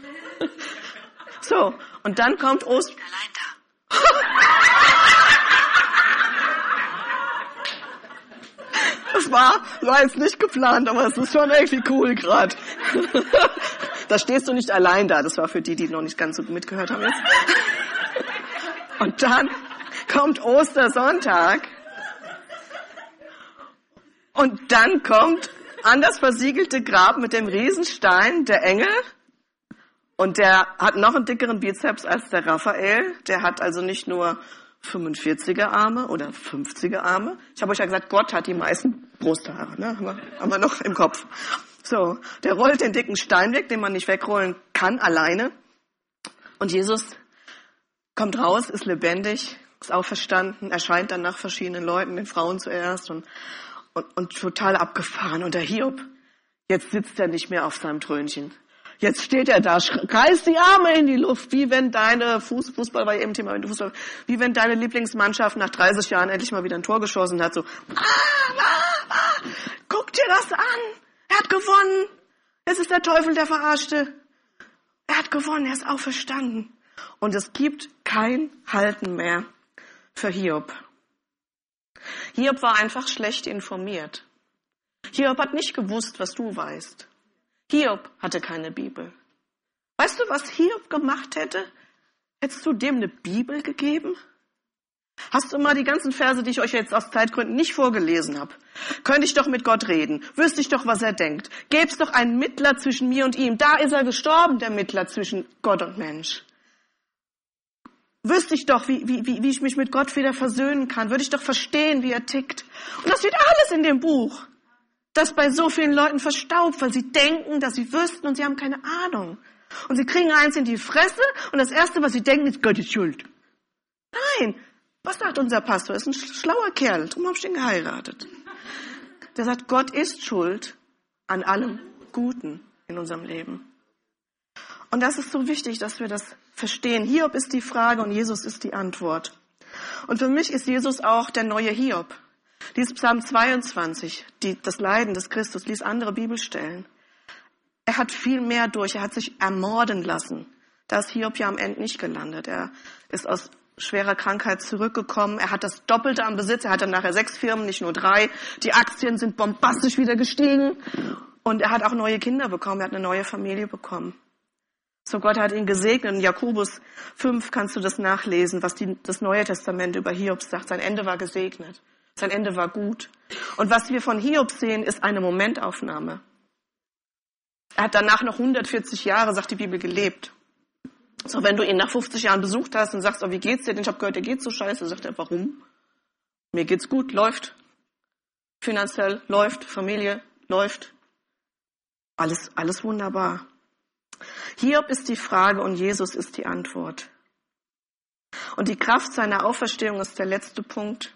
So, und dann kommt Ostern. Allein da. Das war, war jetzt nicht geplant, aber es ist schon irgendwie cool gerade. Da stehst du nicht allein da. Das war für die, die noch nicht ganz so mitgehört haben jetzt. Und dann kommt Ostersonntag. Und dann kommt an das versiegelte Grab mit dem Riesenstein der Engel. Und der hat noch einen dickeren Bizeps als der Raphael. Der hat also nicht nur fünfundvierziger Arme oder fünfziger Arme. Ich habe euch ja gesagt, Gott hat die meisten Brusthaare. Ne? Haben, wir, haben wir noch im Kopf. So, der rollt den dicken Stein weg, den man nicht wegrollen kann, alleine. Und Jesus kommt raus, ist lebendig, ist auferstanden, erscheint dann nach verschiedenen Leuten, den Frauen zuerst und, und, und total abgefahren. Und der Hiob, jetzt sitzt er nicht mehr auf seinem Thrönchen. Jetzt steht er da, reißt die Arme in die Luft, wie wenn deine Fuß, Fußball war eben Thema, wenn du Fußball, wie wenn deine Lieblingsmannschaft nach dreißig Jahren endlich mal wieder ein Tor geschossen hat, so, ah, ah, ah, guck dir das an, er hat gewonnen, es ist der Teufel, der Verarschte, er hat gewonnen, er ist auferstanden. Und es gibt kein Halten mehr für Hiob. Hiob war einfach schlecht informiert. Hiob hat nicht gewusst, was du weißt. Hiob hatte keine Bibel. Weißt du, was Hiob gemacht hätte? Hättest du dem eine Bibel gegeben? Hast du mal die ganzen Verse, die ich euch jetzt aus Zeitgründen nicht vorgelesen habe? Könnte ich doch mit Gott reden. Wüsste ich doch, was er denkt. Gäbe es doch einen Mittler zwischen mir und ihm. Da ist er gestorben, der Mittler zwischen Gott und Mensch. Wüsste ich doch, wie, wie, wie ich mich mit Gott wieder versöhnen kann. Würde ich doch verstehen, wie er tickt. Und das steht alles in dem Buch. Das bei so vielen Leuten verstaubt, weil sie denken, dass sie wüssten und sie haben keine Ahnung. Und sie kriegen eins in die Fresse und das Erste, was sie denken, ist, Gott ist schuld. Nein, was sagt unser Pastor? Er ist ein schlauer Kerl, darum habe ich den geheiratet. Der sagt, Gott ist schuld an allem Guten in unserem Leben. Und das ist so wichtig, dass wir das verstehen. Hiob ist die Frage und Jesus ist die Antwort. Und für mich ist Jesus auch der neue Hiob. Lies Psalm zweiundzwanzig, die, das Leiden des Christus, lies andere Bibelstellen. Er hat viel mehr durch, er hat sich ermorden lassen. Da ist Hiob ja am Ende nicht gelandet. Er ist aus schwerer Krankheit zurückgekommen. Er hat das Doppelte am Besitz. Er hat dann nachher sechs Firmen, nicht nur drei. Die Aktien sind bombastisch wieder gestiegen. Und er hat auch neue Kinder bekommen. Er hat eine neue Familie bekommen. So, Gott hat ihn gesegnet. In Jakobus fünf kannst du das nachlesen, was die, das Neue Testament über Hiob sagt. Sein Ende war gesegnet. Sein Ende war gut. Und was wir von Hiob sehen, ist eine Momentaufnahme. Er hat danach noch hundertvierzig Jahre, sagt die Bibel, gelebt. So, wenn du ihn nach fünfzig Jahren besucht hast und sagst, oh, wie geht's dir denn? Ich habe gehört, dir geht's so scheiße. Sagt er, warum? Mir geht's gut, läuft. Finanziell läuft, Familie läuft. Alles, alles wunderbar. Hiob ist die Frage und Jesus ist die Antwort. Und die Kraft seiner Auferstehung ist der letzte Punkt.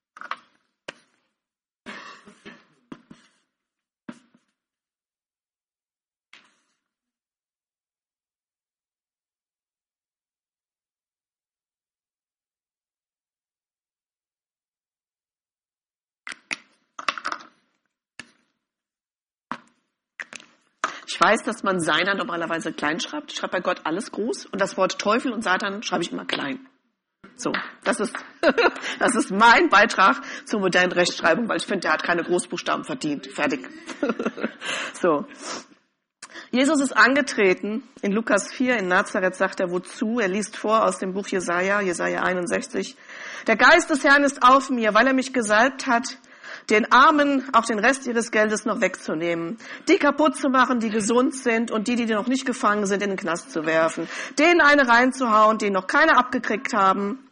Ich weiß, dass man seiner normalerweise klein schreibt. Ich schreibe bei Gott alles groß und das Wort Teufel und Satan schreibe ich immer klein. So, das ist, das ist mein Beitrag zur modernen Rechtschreibung, weil ich finde, der hat keine Großbuchstaben verdient. Fertig. So. Jesus ist angetreten. In Lukas vier in Nazareth sagt er, wozu? Er liest vor aus dem Buch Jesaja, Jesaja einundsechzig. Der Geist des Herrn ist auf mir, weil er mich gesalbt hat, den Armen auch den Rest ihres Geldes noch wegzunehmen, die kaputt zu machen, die gesund sind und die, die noch nicht gefangen sind, in den Knast zu werfen, denen eine reinzuhauen, die noch keine abgekriegt haben.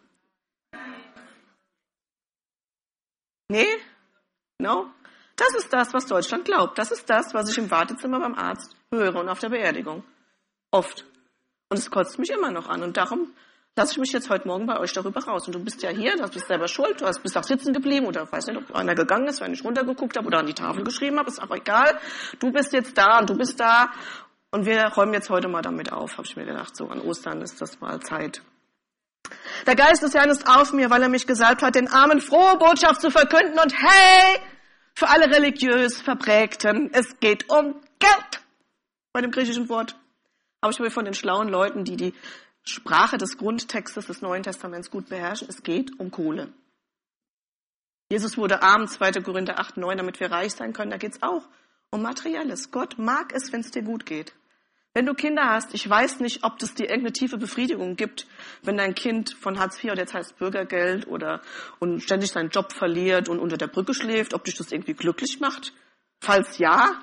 Nee? No? Das ist das, was Deutschland glaubt. Das ist das, was ich im Wartezimmer beim Arzt höre und auf der Beerdigung. Oft. Und es kotzt mich immer noch an. Und darum lasse ich mich jetzt heute Morgen bei euch darüber raus. Und du bist ja hier, du bist selber schuld, du bist auch sitzen geblieben oder weiß nicht, ob einer gegangen ist, wenn ich runtergeguckt habe oder an die Tafel geschrieben habe, ist auch egal. Du bist jetzt da und du bist da und wir räumen jetzt heute mal damit auf, habe ich mir gedacht. So an Ostern ist das mal Zeit. Der Geist des Herrn ist auf mir, weil er mich gesalbt hat, den Armen frohe Botschaft zu verkünden und hey, für alle religiös Verprägten, es geht um Geld. bei dem griechischen Wort. Aber ich will von den schlauen Leuten, die die Sprache des Grundtextes des Neuen Testaments gut beherrschen. Es geht um Kohle. Jesus wurde arm, zweiter Korinther acht, neun, damit wir reich sein können. Da geht es auch um Materielles. Gott mag es, wenn es dir gut geht. Wenn du Kinder hast, ich weiß nicht, ob es dir irgendeine tiefe Befriedigung gibt, wenn dein Kind von Hartz vier oder jetzt heißt Bürgergeld oder und ständig seinen Job verliert und unter der Brücke schläft, ob dich das irgendwie glücklich macht. Falls ja,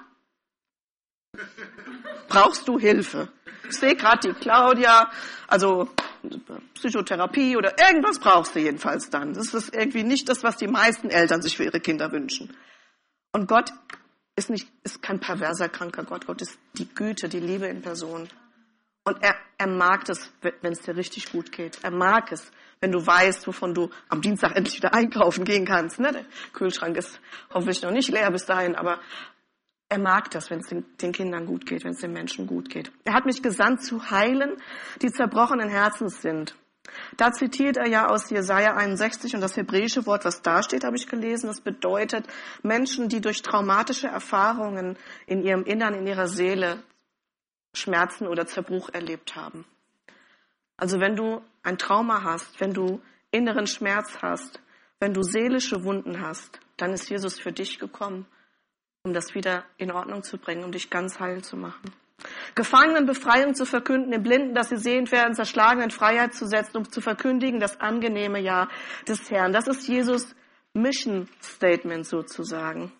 brauchst du Hilfe. Ich sehe gerade die Claudia, also Psychotherapie oder irgendwas brauchst du jedenfalls dann. Das ist irgendwie nicht das, was die meisten Eltern sich für ihre Kinder wünschen. Und Gott ist nicht, ist kein perverser, kranker Gott. Gott ist die Güte, die Liebe in Person. Und er, er mag es, wenn es dir richtig gut geht. Er mag es, wenn du weißt, wovon du am Dienstag endlich wieder einkaufen gehen kannst. Ne? Der Kühlschrank ist hoffentlich noch nicht leer bis dahin, aber er mag das, wenn es den, den Kindern gut geht, wenn es den Menschen gut geht. Er hat mich gesandt zu heilen, die zerbrochenen Herzens sind. Da zitiert er ja aus Jesaja einundsechzig und das hebräische Wort, was da steht, habe ich gelesen. Das bedeutet Menschen, die durch traumatische Erfahrungen in ihrem Innern, in ihrer Seele Schmerzen oder Zerbruch erlebt haben. Also wenn du ein Trauma hast, wenn du inneren Schmerz hast, wenn du seelische Wunden hast, dann ist Jesus für dich gekommen, um das wieder in Ordnung zu bringen, um dich ganz heil zu machen. Gefangenen Befreiung zu verkünden, den Blinden, dass sie sehend werden, Zerschlagenen in Freiheit zu setzen, um zu verkündigen das angenehme Jahr des Herrn. Das ist Jesus' Mission Statement sozusagen.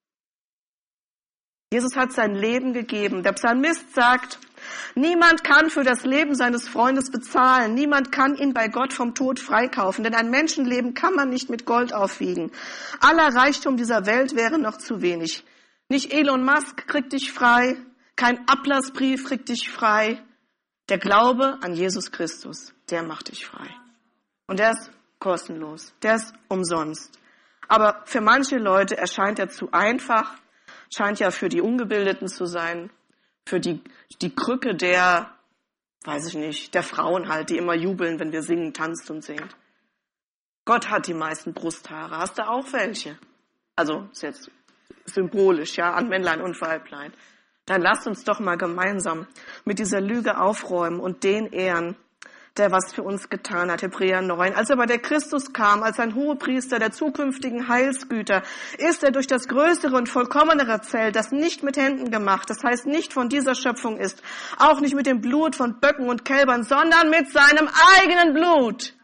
Jesus hat sein Leben gegeben. Der Psalmist sagt, niemand kann für das Leben seines Freundes bezahlen. Niemand kann ihn bei Gott vom Tod freikaufen. Denn ein Menschenleben kann man nicht mit Gold aufwiegen. Aller Reichtum dieser Welt wäre noch zu wenig. Nicht Elon Musk kriegt dich frei. Kein Ablassbrief kriegt dich frei. Der Glaube an Jesus Christus, der macht dich frei. Und der ist kostenlos. Der ist umsonst. Aber für manche Leute erscheint er zu einfach. Scheint ja für die Ungebildeten zu sein. Für die, die Krücke der, weiß ich nicht, der Frauen halt, die immer jubeln, wenn wir singen, tanzt und singt. Gott hat die meisten Brusthaare. Hast du auch welche? Also, ist jetzt symbolisch, ja, an Männlein und Weiblein. Dann lasst uns doch mal gemeinsam mit dieser Lüge aufräumen und den ehren, der was für uns getan hat. Hebräer neun. Als aber der Christus kam, als ein Hohepriester der zukünftigen Heilsgüter, ist er durch das größere und vollkommenere Zelt, das nicht mit Händen gemacht, das heißt nicht von dieser Schöpfung ist, auch nicht mit dem Blut von Böcken und Kälbern, sondern mit seinem eigenen Blut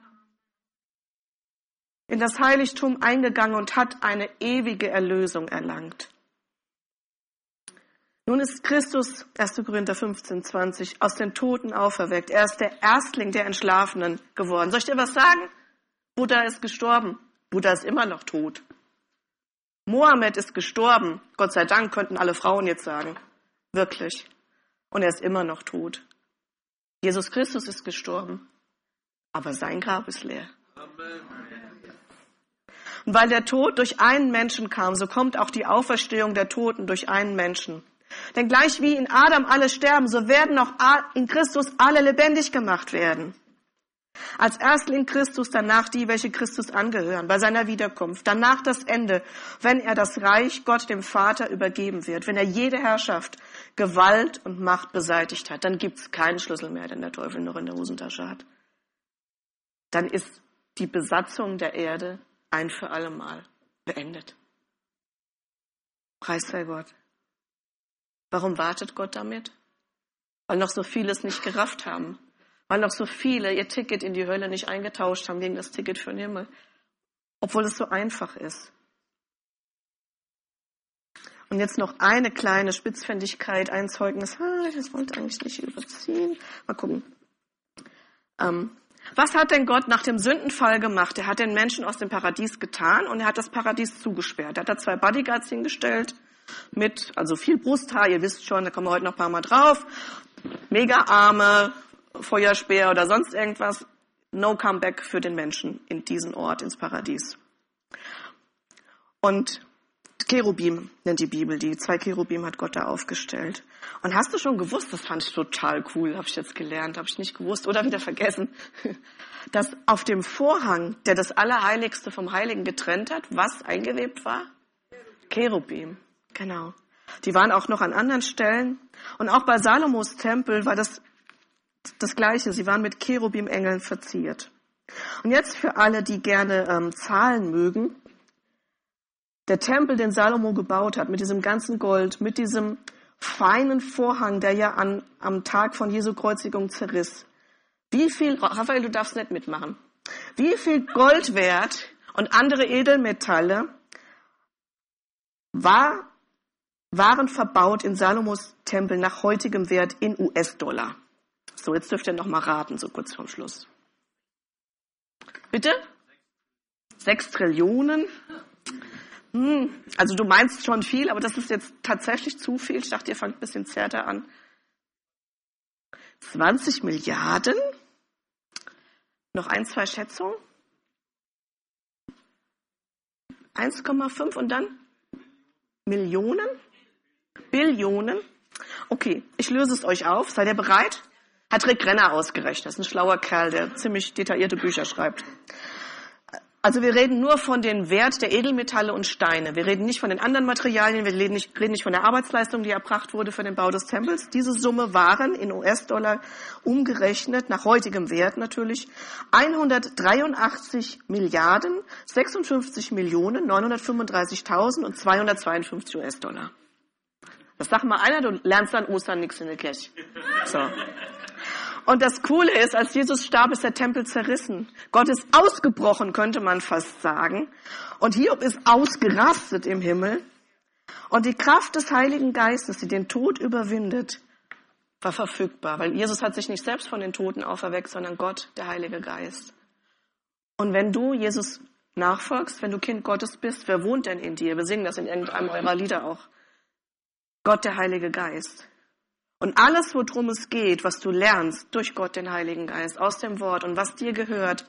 in das Heiligtum eingegangen und hat eine ewige Erlösung erlangt. Nun ist Christus, erster Korinther fünfzehn, zwanzig, aus den Toten auferweckt. Er ist der Erstling der Entschlafenen geworden. Soll ich dir was sagen? Buddha ist gestorben. Buddha ist immer noch tot. Mohammed ist gestorben. Gott sei Dank, könnten alle Frauen jetzt sagen. Wirklich. Und er ist immer noch tot. Jesus Christus ist gestorben. Aber sein Grab ist leer. Amen. Und weil der Tod durch einen Menschen kam, so kommt auch die Auferstehung der Toten durch einen Menschen. Denn gleich wie in Adam alle sterben, so werden auch in Christus alle lebendig gemacht werden. Als Erstling Christus, danach die, welche Christus angehören, bei seiner Wiederkunft. Danach das Ende, wenn er das Reich Gott dem Vater übergeben wird. Wenn er jede Herrschaft, Gewalt und Macht beseitigt hat, dann gibt es keinen Schlüssel mehr, den der Teufel noch in der Hosentasche hat. Dann ist die Besatzung der Erde ein für alle Mal beendet. Preis sei Gott. Warum wartet Gott damit? Weil noch so viele es nicht gerafft haben. Weil noch so viele ihr Ticket in die Hölle nicht eingetauscht haben gegen das Ticket für den Himmel. Obwohl es so einfach ist. Und jetzt noch eine kleine Spitzfindigkeit, ein Zeugnis. Ah, das wollte eigentlich nicht überziehen. Mal gucken. Ähm, was hat denn Gott nach dem Sündenfall gemacht? Er hat den Menschen aus dem Paradies getan und er hat das Paradies zugesperrt. Er hat da zwei Bodyguards hingestellt. Mit, also viel Brusthaar, ihr wisst schon, da kommen wir heute noch ein paar Mal drauf. Mega Arme, Feuerspeer oder sonst irgendwas. No comeback für den Menschen in diesen Ort, ins Paradies. Und Cherubim nennt die Bibel, die zwei Cherubim hat Gott da aufgestellt. Und hast du schon gewusst, das fand ich total cool, habe ich jetzt gelernt, habe ich nicht gewusst oder wieder vergessen, dass auf dem Vorhang, der das Allerheiligste vom Heiligen getrennt hat, was eingewebt war? Cherubim. Genau. Die waren auch noch an anderen Stellen. Und auch bei Salomos Tempel war das das Gleiche. Sie waren mit Cherubim-Engeln verziert. Und jetzt für alle, die gerne ähm, Zahlen mögen. Der Tempel, den Salomo gebaut hat, mit diesem ganzen Gold, mit diesem feinen Vorhang, der ja an, am Tag von Jesu Kreuzigung zerriss. Wie viel, Raphael, du darfst nicht mitmachen. Wie viel Gold wert und andere Edelmetalle war, waren verbaut in Salomos Tempel nach heutigem Wert in U S-Dollar. So, jetzt dürft ihr noch mal raten, so kurz vorm Schluss. Bitte? Sechs Trillionen? Hm, also du meinst schon viel, aber das ist jetzt tatsächlich zu viel. Ich dachte, ihr fangt ein bisschen zärter an. zwanzig Milliarden? Noch ein, zwei Schätzungen? eins Komma fünf und dann? Millionen? Billionen? Okay, ich löse es euch auf. Seid ihr bereit? Hat Rick Renner ausgerechnet. Das ist ein schlauer Kerl, der ziemlich detaillierte Bücher schreibt. Also wir reden nur von dem Wert der Edelmetalle und Steine. Wir reden nicht von den anderen Materialien, wir reden nicht, reden nicht von der Arbeitsleistung, die erbracht wurde für den Bau des Tempels. Diese Summe waren in U S-Dollar umgerechnet, nach heutigem Wert natürlich, hundertdreiundachtzig Milliarden, sechsundfünfzig Millionen, neunhundertfünfunddreißigtausend und zweihundertzweiundfünfzig U S-Dollar. Das sagt mal einer, du lernst an Ostern nichts in der Kirche. So. Und das Coole ist, als Jesus starb, ist der Tempel zerrissen. Gott ist ausgebrochen, könnte man fast sagen. Und Hiob ist ausgerastet im Himmel. Und die Kraft des Heiligen Geistes, die den Tod überwindet, war verfügbar. Weil Jesus hat sich nicht selbst von den Toten auferweckt, sondern Gott, der Heilige Geist. Und wenn du Jesus nachfolgst, wenn du Kind Gottes bist, wer wohnt denn in dir? Wir singen das in irgendeinem eurer Lieder auch. Gott, der Heilige Geist. Und alles, worum es geht, was du lernst durch Gott, den Heiligen Geist, aus dem Wort und was dir gehört,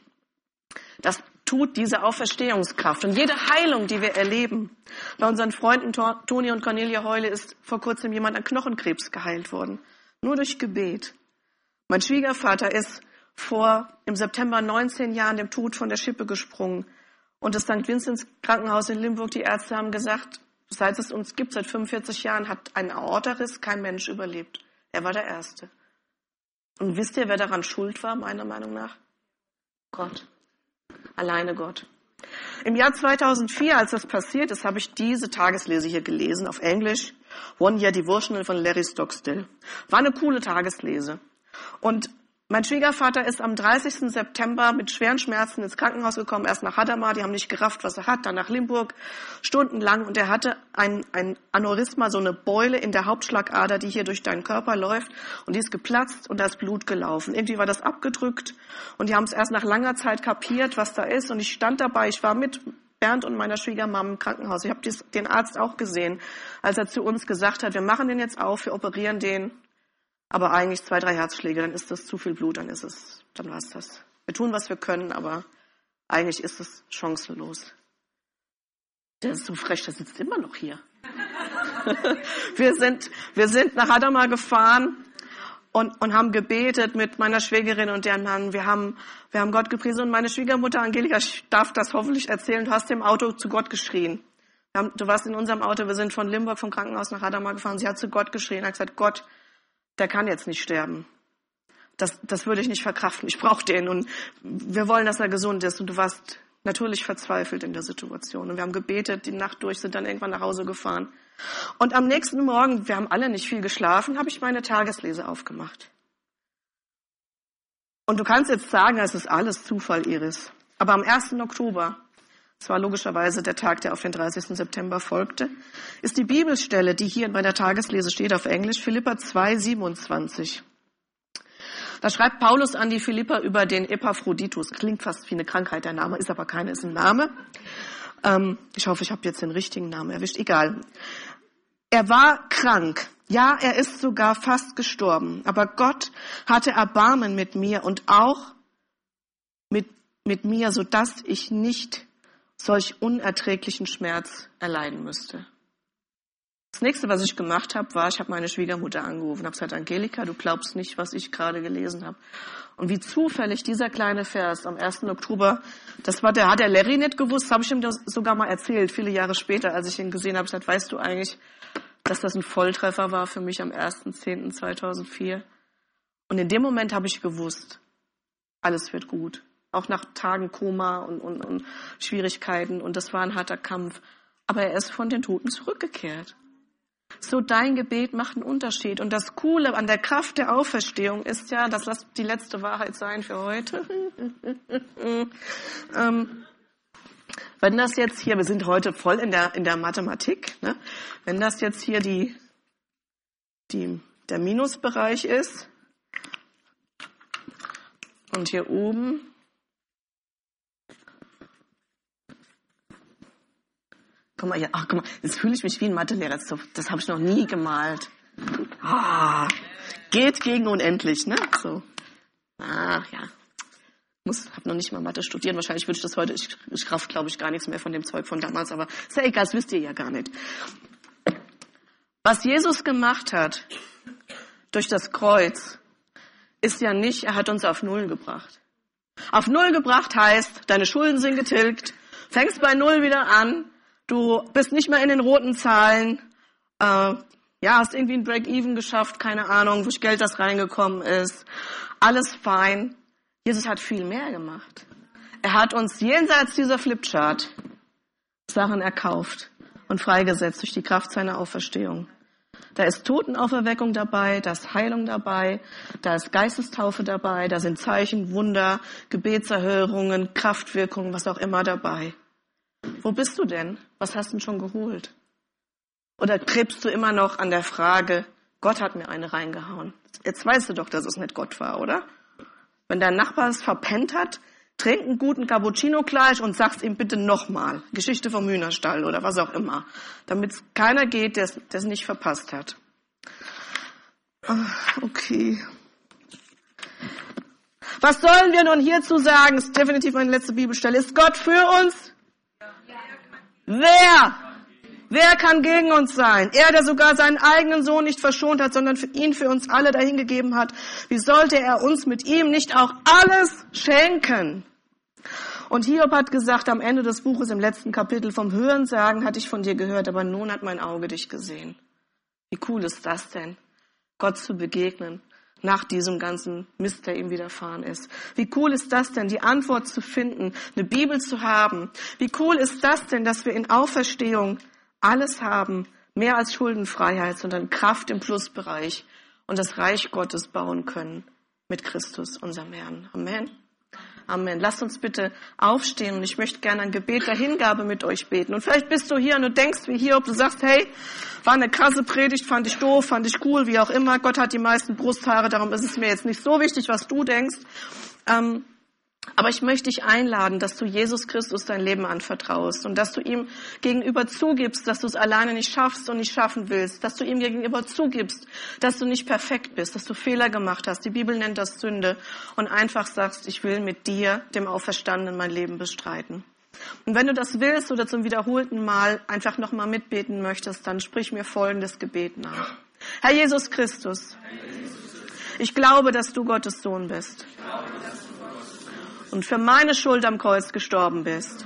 das tut diese Auferstehungskraft. Und jede Heilung, die wir erleben, bei unseren Freunden Toni und Cornelia Heule ist vor kurzem jemand an Knochenkrebs geheilt worden. Nur durch Gebet. Mein Schwiegervater ist vor im September neunzehn Jahren dem Tod von der Schippe gesprungen. Und das Sankt Vinzenz Krankenhaus in Limburg, die Ärzte haben gesagt, seit es uns gibt, seit fünfundvierzig Jahren, hat ein Aortariss kein Mensch überlebt. Er war der Erste. Und wisst ihr, wer daran schuld war, meiner Meinung nach? Gott. Alleine Gott. Im Jahr zweitausendvier, als das passiert ist, habe ich diese Tageslese hier gelesen, auf Englisch. One Year Devotional von Larry Stockstill. War eine coole Tageslese. Und mein Schwiegervater ist am dreißigsten September mit schweren Schmerzen ins Krankenhaus gekommen, erst nach Hadamar, die haben nicht gerafft, was er hat, dann nach Limburg, stundenlang, und er hatte ein, ein Aneurysma, so eine Beule in der Hauptschlagader, die hier durch deinen Körper läuft, und die ist geplatzt und da ist Blut gelaufen. Irgendwie war das abgedrückt und die haben es erst nach langer Zeit kapiert, was da ist, und ich stand dabei, ich war mit Bernd und meiner Schwiegermama im Krankenhaus. Ich habe den Arzt auch gesehen, als er zu uns gesagt hat, wir machen den jetzt auf, wir operieren den. Aber eigentlich zwei, drei Herzschläge, dann ist das zu viel Blut, dann ist es, dann war es das. Wir tun, was wir können, aber eigentlich ist es chancenlos. Der ist so frech, der sitzt immer noch hier. wir sind, wir sind nach Hadamar gefahren und, und haben gebetet mit meiner Schwägerin und deren Mann. Wir haben, wir haben Gott gepriesen und meine Schwiegermutter Angelika, ich darf das hoffentlich erzählen, du hast im Auto zu Gott geschrien. Wir haben, du warst in unserem Auto, wir sind von Limburg vom Krankenhaus nach Hadamar gefahren, sie hat zu Gott geschrien, hat gesagt, Gott, der kann jetzt nicht sterben. Das, das würde ich nicht verkraften. Ich brauche den und wir wollen, dass er gesund ist. Und du warst natürlich verzweifelt in der Situation. Und wir haben gebetet, die Nacht durch, sind dann irgendwann nach Hause gefahren. Und am nächsten Morgen, wir haben alle nicht viel geschlafen, habe ich meine Tageslese aufgemacht. Und du kannst jetzt sagen, es ist alles Zufall, Iris. Aber am ersten Oktober, das war logischerweise der Tag, der auf den dreißigsten September folgte, ist die Bibelstelle, die hier bei der Tageslese steht auf Englisch, Philipper zwei, siebenundzwanzig. Da schreibt Paulus an die Philipper über den Epaphroditus. Klingt fast wie eine Krankheit, der Name ist aber keine, ist ein Name. Ähm, ich hoffe, ich habe jetzt den richtigen Namen erwischt. Egal. Er war krank. Ja, er ist sogar fast gestorben. Aber Gott hatte Erbarmen mit mir und auch mit, mit mir, sodass ich nicht solch unerträglichen Schmerz erleiden müsste. Das nächste, was ich gemacht habe, war, ich habe meine Schwiegermutter angerufen und habe gesagt, Angelika, du glaubst nicht, was ich gerade gelesen habe. Und wie zufällig dieser kleine Vers am ersten Oktober, das war der, hat der Larry nicht gewusst, habe ich ihm das sogar mal erzählt, viele Jahre später, als ich ihn gesehen habe, gesagt, weißt du eigentlich, dass das ein Volltreffer war für mich am ersten zehnten zweitausendvier. Und in dem Moment habe ich gewusst, alles wird gut. Auch nach Tagen Koma und, und, und Schwierigkeiten. Und das war ein harter Kampf. Aber er ist von den Toten zurückgekehrt. So, dein Gebet macht einen Unterschied. Und das Coole an der Kraft der Auferstehung ist ja, das lässt die letzte Wahrheit sein für heute. ähm, wenn das jetzt hier, wir sind heute voll in der, in der Mathematik, ne? Wenn das jetzt hier die, die, der Minusbereich ist und hier oben Guck mal, ja, ach, guck mal, jetzt fühle ich mich wie ein Mathelehrer. Das, das habe ich noch nie gemalt. Ah, geht gegen unendlich, ne? So. Ah, ja. Muss, habe noch nicht mal Mathe studiert. Wahrscheinlich würde ich das heute, ich, ich raff, glaube ich, gar nichts mehr von dem Zeug von damals, aber ist ja egal, das wisst ihr ja gar nicht. Was Jesus gemacht hat durch das Kreuz, ist ja nicht, er hat uns auf Null gebracht. Auf Null gebracht heißt, deine Schulden sind getilgt, fängst bei Null wieder an, du bist nicht mehr in den roten Zahlen, äh, ja, hast irgendwie ein Break-Even geschafft, keine Ahnung, durch Geld, das reingekommen ist. Alles fein. Jesus hat viel mehr gemacht. Er hat uns jenseits dieser Flipchart Sachen erkauft und freigesetzt durch die Kraft seiner Auferstehung. Da ist Totenauferweckung dabei, da ist Heilung dabei, da ist Geistestaufe dabei, da sind Zeichen, Wunder, Gebetserhörungen, Kraftwirkungen, was auch immer dabei. Wo bist du denn? Was hast du denn schon geholt? Oder krebst du immer noch an der Frage, Gott hat mir eine reingehauen? Jetzt weißt du doch, dass es nicht Gott war, oder? Wenn dein Nachbar es verpennt hat, trink einen guten Cappuccino gleich und sag's ihm bitte nochmal. Geschichte vom Hühnerstall oder was auch immer. Damit es keiner geht, der es nicht verpasst hat. Okay. Was sollen wir nun hierzu sagen? Das ist definitiv meine letzte Bibelstelle. Ist Gott für uns? Wer? Wer kann gegen uns sein? Er, der sogar seinen eigenen Sohn nicht verschont hat, sondern für ihn für uns alle dahingegeben hat. Wie sollte er uns mit ihm nicht auch alles schenken? Und Hiob hat gesagt, am Ende des Buches, im letzten Kapitel, vom Hörensagen hatte ich von dir gehört, aber nun hat mein Auge dich gesehen. Wie cool ist das denn, Gott zu begegnen nach diesem ganzen Mist, der ihm widerfahren ist. Wie cool ist das denn, die Antwort zu finden, eine Bibel zu haben? Wie cool ist das denn, dass wir in Auferstehung alles haben, mehr als Schuldenfreiheit, sondern Kraft im Plusbereich und das Reich Gottes bauen können mit Christus, unserem Herrn. Amen. Amen. Lasst uns bitte aufstehen und ich möchte gerne ein Gebet der Hingabe mit euch beten. Und vielleicht bist du hier und du denkst wie Hiob, du sagst, hey, war eine krasse Predigt, fand ich doof, fand ich cool, wie auch immer. Gott hat die meisten Brusthaare, darum ist es mir jetzt nicht so wichtig, was du denkst. Ähm, aber ich möchte dich einladen, dass du Jesus Christus dein Leben anvertraust und dass du ihm gegenüber zugibst, dass du es alleine nicht schaffst und nicht schaffen willst, dass du ihm gegenüber zugibst, dass du nicht perfekt bist, dass du Fehler gemacht hast. Die Bibel nennt das Sünde und einfach sagst, ich will mit dir, dem Auferstandenen, mein Leben bestreiten. Und wenn du das willst oder zum wiederholten Mal einfach nochmal mitbeten möchtest, dann sprich mir folgendes Gebet nach. Herr Jesus Christus, ich glaube, dass du Gottes Sohn bist und für meine Schuld am Kreuz gestorben bist.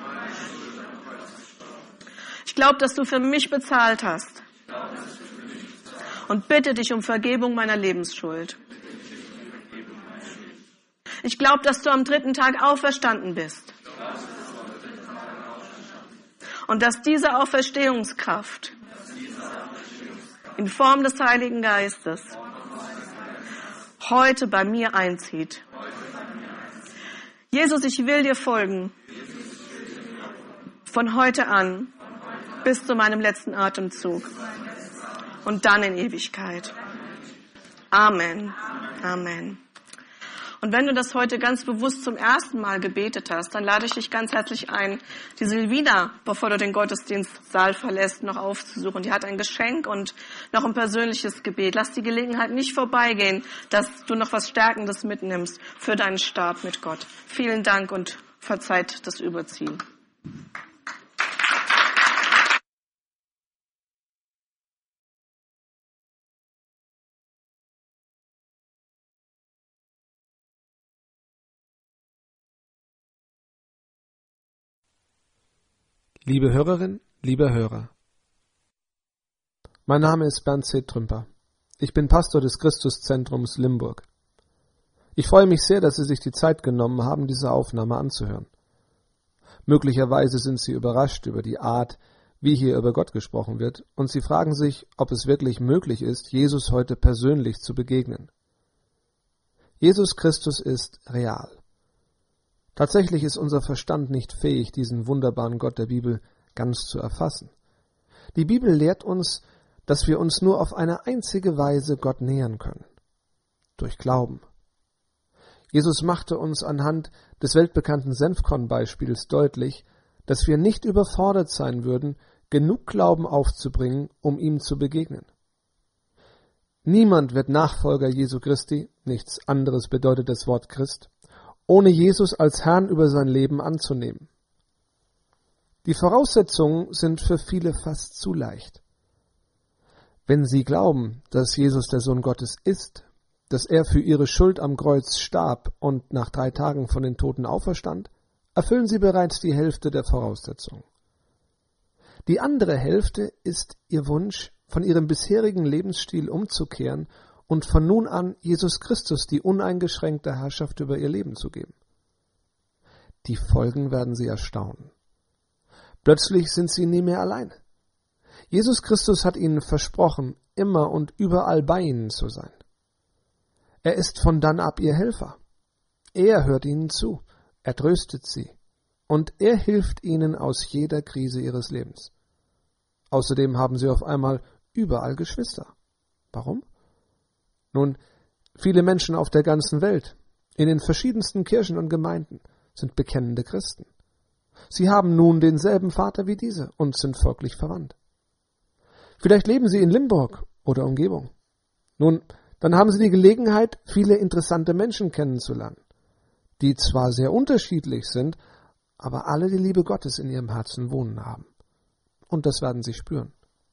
Ich glaube, dass du für mich bezahlt hast und bitte dich um Vergebung meiner Lebensschuld. Ich glaube, dass du am dritten Tag auferstanden bist und dass diese Auferstehungskraft in Form des Heiligen Geistes heute bei mir einzieht. Jesus, ich will dir folgen. Von heute an bis zu meinem letzten Atemzug. Und dann in Ewigkeit. Amen. Amen. Und wenn du das heute ganz bewusst zum ersten Mal gebetet hast, dann lade ich dich ganz herzlich ein, die Silvina, bevor du den Gottesdienstsaal verlässt, noch aufzusuchen. Die hat ein Geschenk und noch ein persönliches Gebet. Lass die Gelegenheit nicht vorbeigehen, dass du noch was Stärkendes mitnimmst für deinen Start mit Gott. Vielen Dank und verzeiht das Überziehen. Liebe Hörerin, lieber Hörer, Mein Name ist Bernd C. Trümper. Ich bin Pastor des Christuszentrums Limburg. Ich freue mich sehr, dass Sie sich die Zeit genommen haben, diese Aufnahme anzuhören. Möglicherweise sind Sie überrascht über die Art, wie hier über Gott gesprochen wird, und Sie fragen sich, ob es wirklich möglich ist, Jesus heute persönlich zu begegnen. Jesus Christus ist real. Tatsächlich ist unser Verstand nicht fähig, diesen wunderbaren Gott der Bibel ganz zu erfassen. Die Bibel lehrt uns, dass wir uns nur auf eine einzige Weise Gott nähern können: durch Glauben. Jesus machte uns anhand des weltbekannten Senfkorn-Beispiels deutlich, dass wir nicht überfordert sein würden, genug Glauben aufzubringen, um ihm zu begegnen. Niemand wird Nachfolger Jesu Christi, nichts anderes bedeutet das Wort Christ, ohne Jesus als Herrn über sein Leben anzunehmen. Die Voraussetzungen sind für viele fast zu leicht. Wenn sie glauben, dass Jesus der Sohn Gottes ist, dass er für ihre Schuld am Kreuz starb und nach drei Tagen von den Toten auferstand, erfüllen sie bereits die Hälfte der Voraussetzungen. Die andere Hälfte ist ihr Wunsch, von ihrem bisherigen Lebensstil umzukehren und von nun an Jesus Christus die uneingeschränkte Herrschaft über ihr Leben zu geben. Die Folgen werden sie erstaunen. Plötzlich sind sie nie mehr allein. Jesus Christus hat ihnen versprochen, immer und überall bei ihnen zu sein. Er ist von dann ab ihr Helfer. Er hört ihnen zu, er tröstet sie und er hilft ihnen aus jeder Krise ihres Lebens. Außerdem haben sie auf einmal überall Geschwister. Warum? Nun, viele Menschen auf der ganzen Welt, in den verschiedensten Kirchen und Gemeinden, sind bekennende Christen. Sie haben nun denselben Vater wie diese und sind folglich verwandt. Vielleicht leben sie in Limburg oder Umgebung. Nun, dann haben sie die Gelegenheit, viele interessante Menschen kennenzulernen, die zwar sehr unterschiedlich sind, aber alle die Liebe Gottes in ihrem Herzen wohnen haben. Und das werden sie spüren.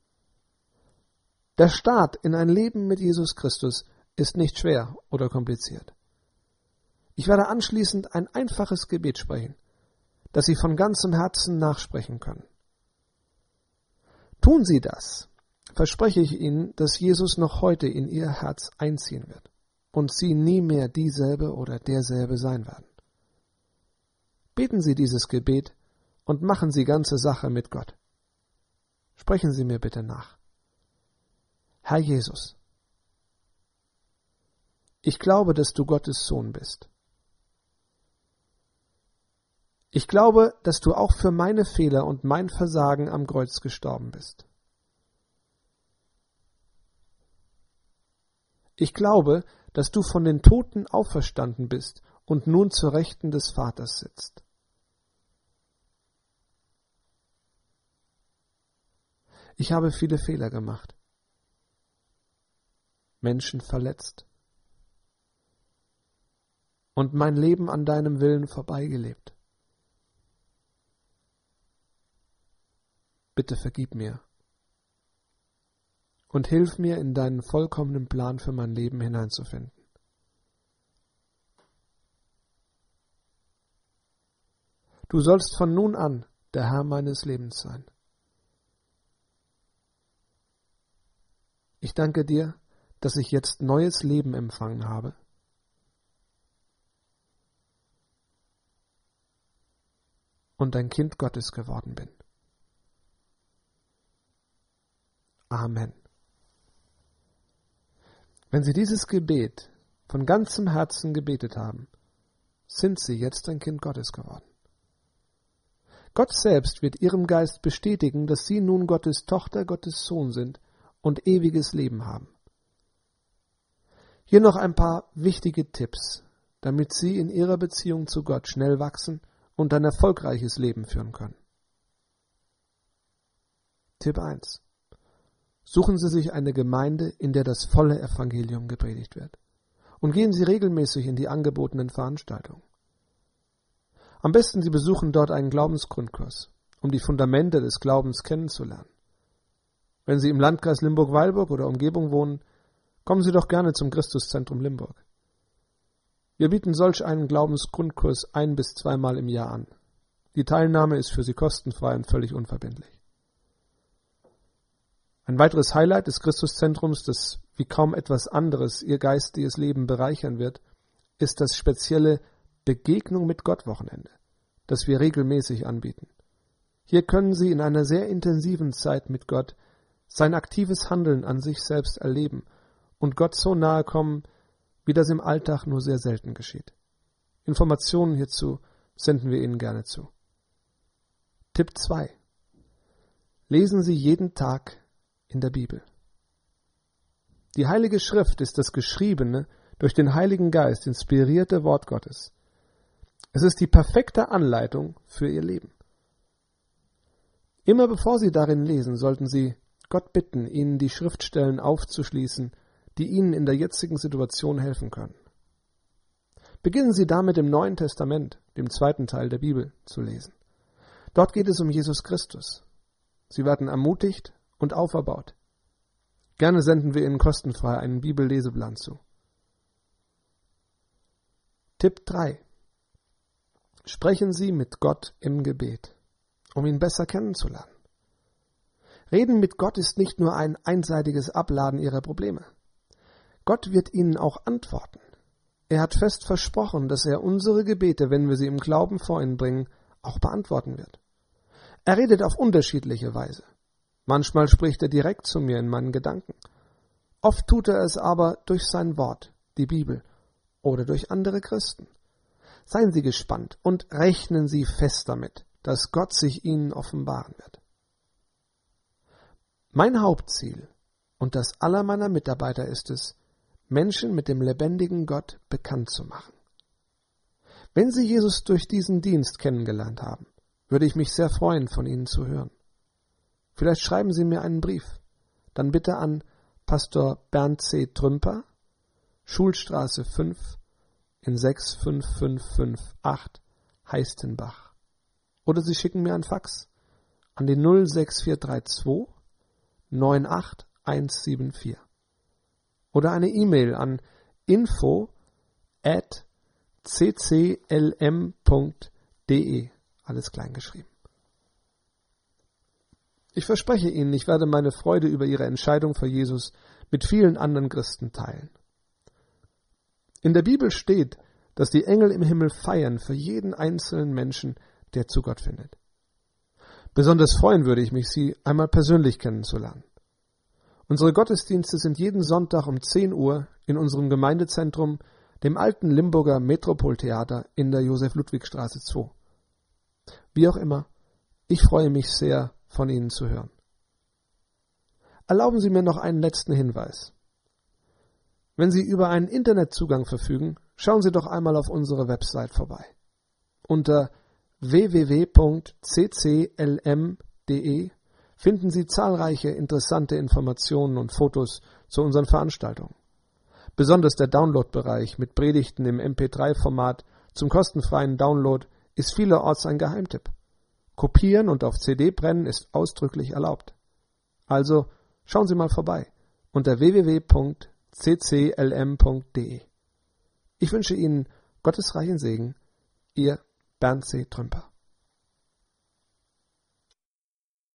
Der Start in ein Leben mit Jesus Christus ist nicht schwer oder kompliziert. Ich werde anschließend ein einfaches Gebet sprechen, das Sie von ganzem Herzen nachsprechen können. Tun Sie das, verspreche ich Ihnen, dass Jesus noch heute in Ihr Herz einziehen wird und Sie nie mehr dieselbe oder derselbe sein werden. Beten Sie dieses Gebet und machen Sie ganze Sache mit Gott. Sprechen Sie mir bitte nach. Herr Jesus, ich glaube, dass du Gottes Sohn bist. Ich glaube, dass du auch für meine Fehler und mein Versagen am Kreuz gestorben bist. Ich glaube, dass du von den Toten auferstanden bist und nun zur Rechten des Vaters sitzt. Ich habe viele Fehler gemacht, Menschen verletzt und mein Leben an deinem Willen vorbeigelebt. Bitte vergib mir und hilf mir, in deinen vollkommenen Plan für mein Leben hineinzufinden. Du sollst von nun an der Herr meines Lebens sein. Ich danke dir, dass ich jetzt neues Leben empfangen habe. Und ein Kind Gottes geworden bin. Amen. Wenn Sie dieses Gebet von ganzem Herzen gebetet haben, sind Sie jetzt ein Kind Gottes geworden. Gott selbst wird Ihrem Geist bestätigen, dass Sie nun Gottes Tochter, Gottes Sohn sind und ewiges Leben haben. Hier noch ein paar wichtige Tipps, damit Sie in Ihrer Beziehung zu Gott schnell wachsen und ein erfolgreiches Leben führen können. Tipp eins. Suchen Sie sich eine Gemeinde, in der das volle Evangelium gepredigt wird. Und gehen Sie regelmäßig in die angebotenen Veranstaltungen. Am besten Sie besuchen dort einen Glaubensgrundkurs, um die Fundamente des Glaubens kennenzulernen. Wenn Sie im Landkreis Limburg-Weilburg oder Umgebung wohnen, kommen Sie doch gerne zum Christuszentrum Limburg. Wir bieten solch einen Glaubensgrundkurs ein- bis zweimal im Jahr an. Die Teilnahme ist für Sie kostenfrei und völlig unverbindlich. Ein weiteres Highlight des Christuszentrums, das wie kaum etwas anderes ihr geistiges Leben bereichern wird, ist das spezielle Begegnung mit Gott Wochenende, das wir regelmäßig anbieten. Hier können Sie in einer sehr intensiven Zeit mit Gott sein aktives Handeln an sich selbst erleben und Gott so nahe kommen, wie das im Alltag nur sehr selten geschieht. Informationen hierzu senden wir Ihnen gerne zu. Tipp zwei. Lesen Sie jeden Tag in der Bibel. Die Heilige Schrift ist das geschriebene, durch den Heiligen Geist inspirierte Wort Gottes. Es ist die perfekte Anleitung für Ihr Leben. Immer bevor Sie darin lesen, sollten Sie Gott bitten, Ihnen die Schriftstellen aufzuschließen, die Ihnen in der jetzigen Situation helfen können. Beginnen Sie damit im Neuen Testament, dem zweiten Teil der Bibel, zu lesen. Dort geht es um Jesus Christus. Sie werden ermutigt und auferbaut. Gerne senden wir Ihnen kostenfrei einen Bibelleseplan zu. Tipp drei. Sprechen Sie mit Gott im Gebet, um ihn besser kennenzulernen. Reden mit Gott ist nicht nur ein einseitiges Abladen Ihrer Probleme. Gott wird Ihnen auch antworten. Er hat fest versprochen, dass er unsere Gebete, wenn wir sie im Glauben vor ihn bringen, auch beantworten wird. Er redet auf unterschiedliche Weise. Manchmal spricht er direkt zu mir in meinen Gedanken. Oft tut er es aber durch sein Wort, die Bibel, oder durch andere Christen. Seien Sie gespannt und rechnen Sie fest damit, dass Gott sich Ihnen offenbaren wird. Mein Hauptziel und das aller meiner Mitarbeiter ist es, Menschen mit dem lebendigen Gott bekannt zu machen. Wenn Sie Jesus durch diesen Dienst kennengelernt haben, würde ich mich sehr freuen, von Ihnen zu hören. Vielleicht schreiben Sie mir einen Brief, dann bitte an Pastor Bernd C. Trümper, Schulstraße fünf in sechs fünf fünf fünf acht Heistenbach. Oder Sie schicken mir ein Fax an die null sechs vier drei zwei neun acht eins sieben vier. Oder eine E-Mail an info at c c l m punkt d e, alles klein geschrieben. Ich verspreche Ihnen, ich werde meine Freude über Ihre Entscheidung für Jesus mit vielen anderen Christen teilen. In der Bibel steht, dass die Engel im Himmel feiern für jeden einzelnen Menschen, der zu Gott findet. Besonders freuen würde ich mich, Sie einmal persönlich kennenzulernen. Unsere Gottesdienste sind jeden Sonntag um zehn Uhr in unserem Gemeindezentrum, dem alten Limburger Metropoltheater in der Josef-Ludwig-Straße zwei. Wie auch immer, ich freue mich sehr, von Ihnen zu hören. Erlauben Sie mir noch einen letzten Hinweis. Wenn Sie über einen Internetzugang verfügen, schauen Sie doch einmal auf unsere Website vorbei. Unter w w w punkt c c l m punkt d e finden Sie zahlreiche interessante Informationen und Fotos zu unseren Veranstaltungen. Besonders der Download-Bereich mit Predigten im M P drei Format zum kostenfreien Download ist vielerorts ein Geheimtipp. Kopieren und auf C D brennen ist ausdrücklich erlaubt. Also schauen Sie mal vorbei unter w w w punkt c c l m punkt d e. Ich wünsche Ihnen Gottes reichen Segen, Ihr Bernd C. Trümper.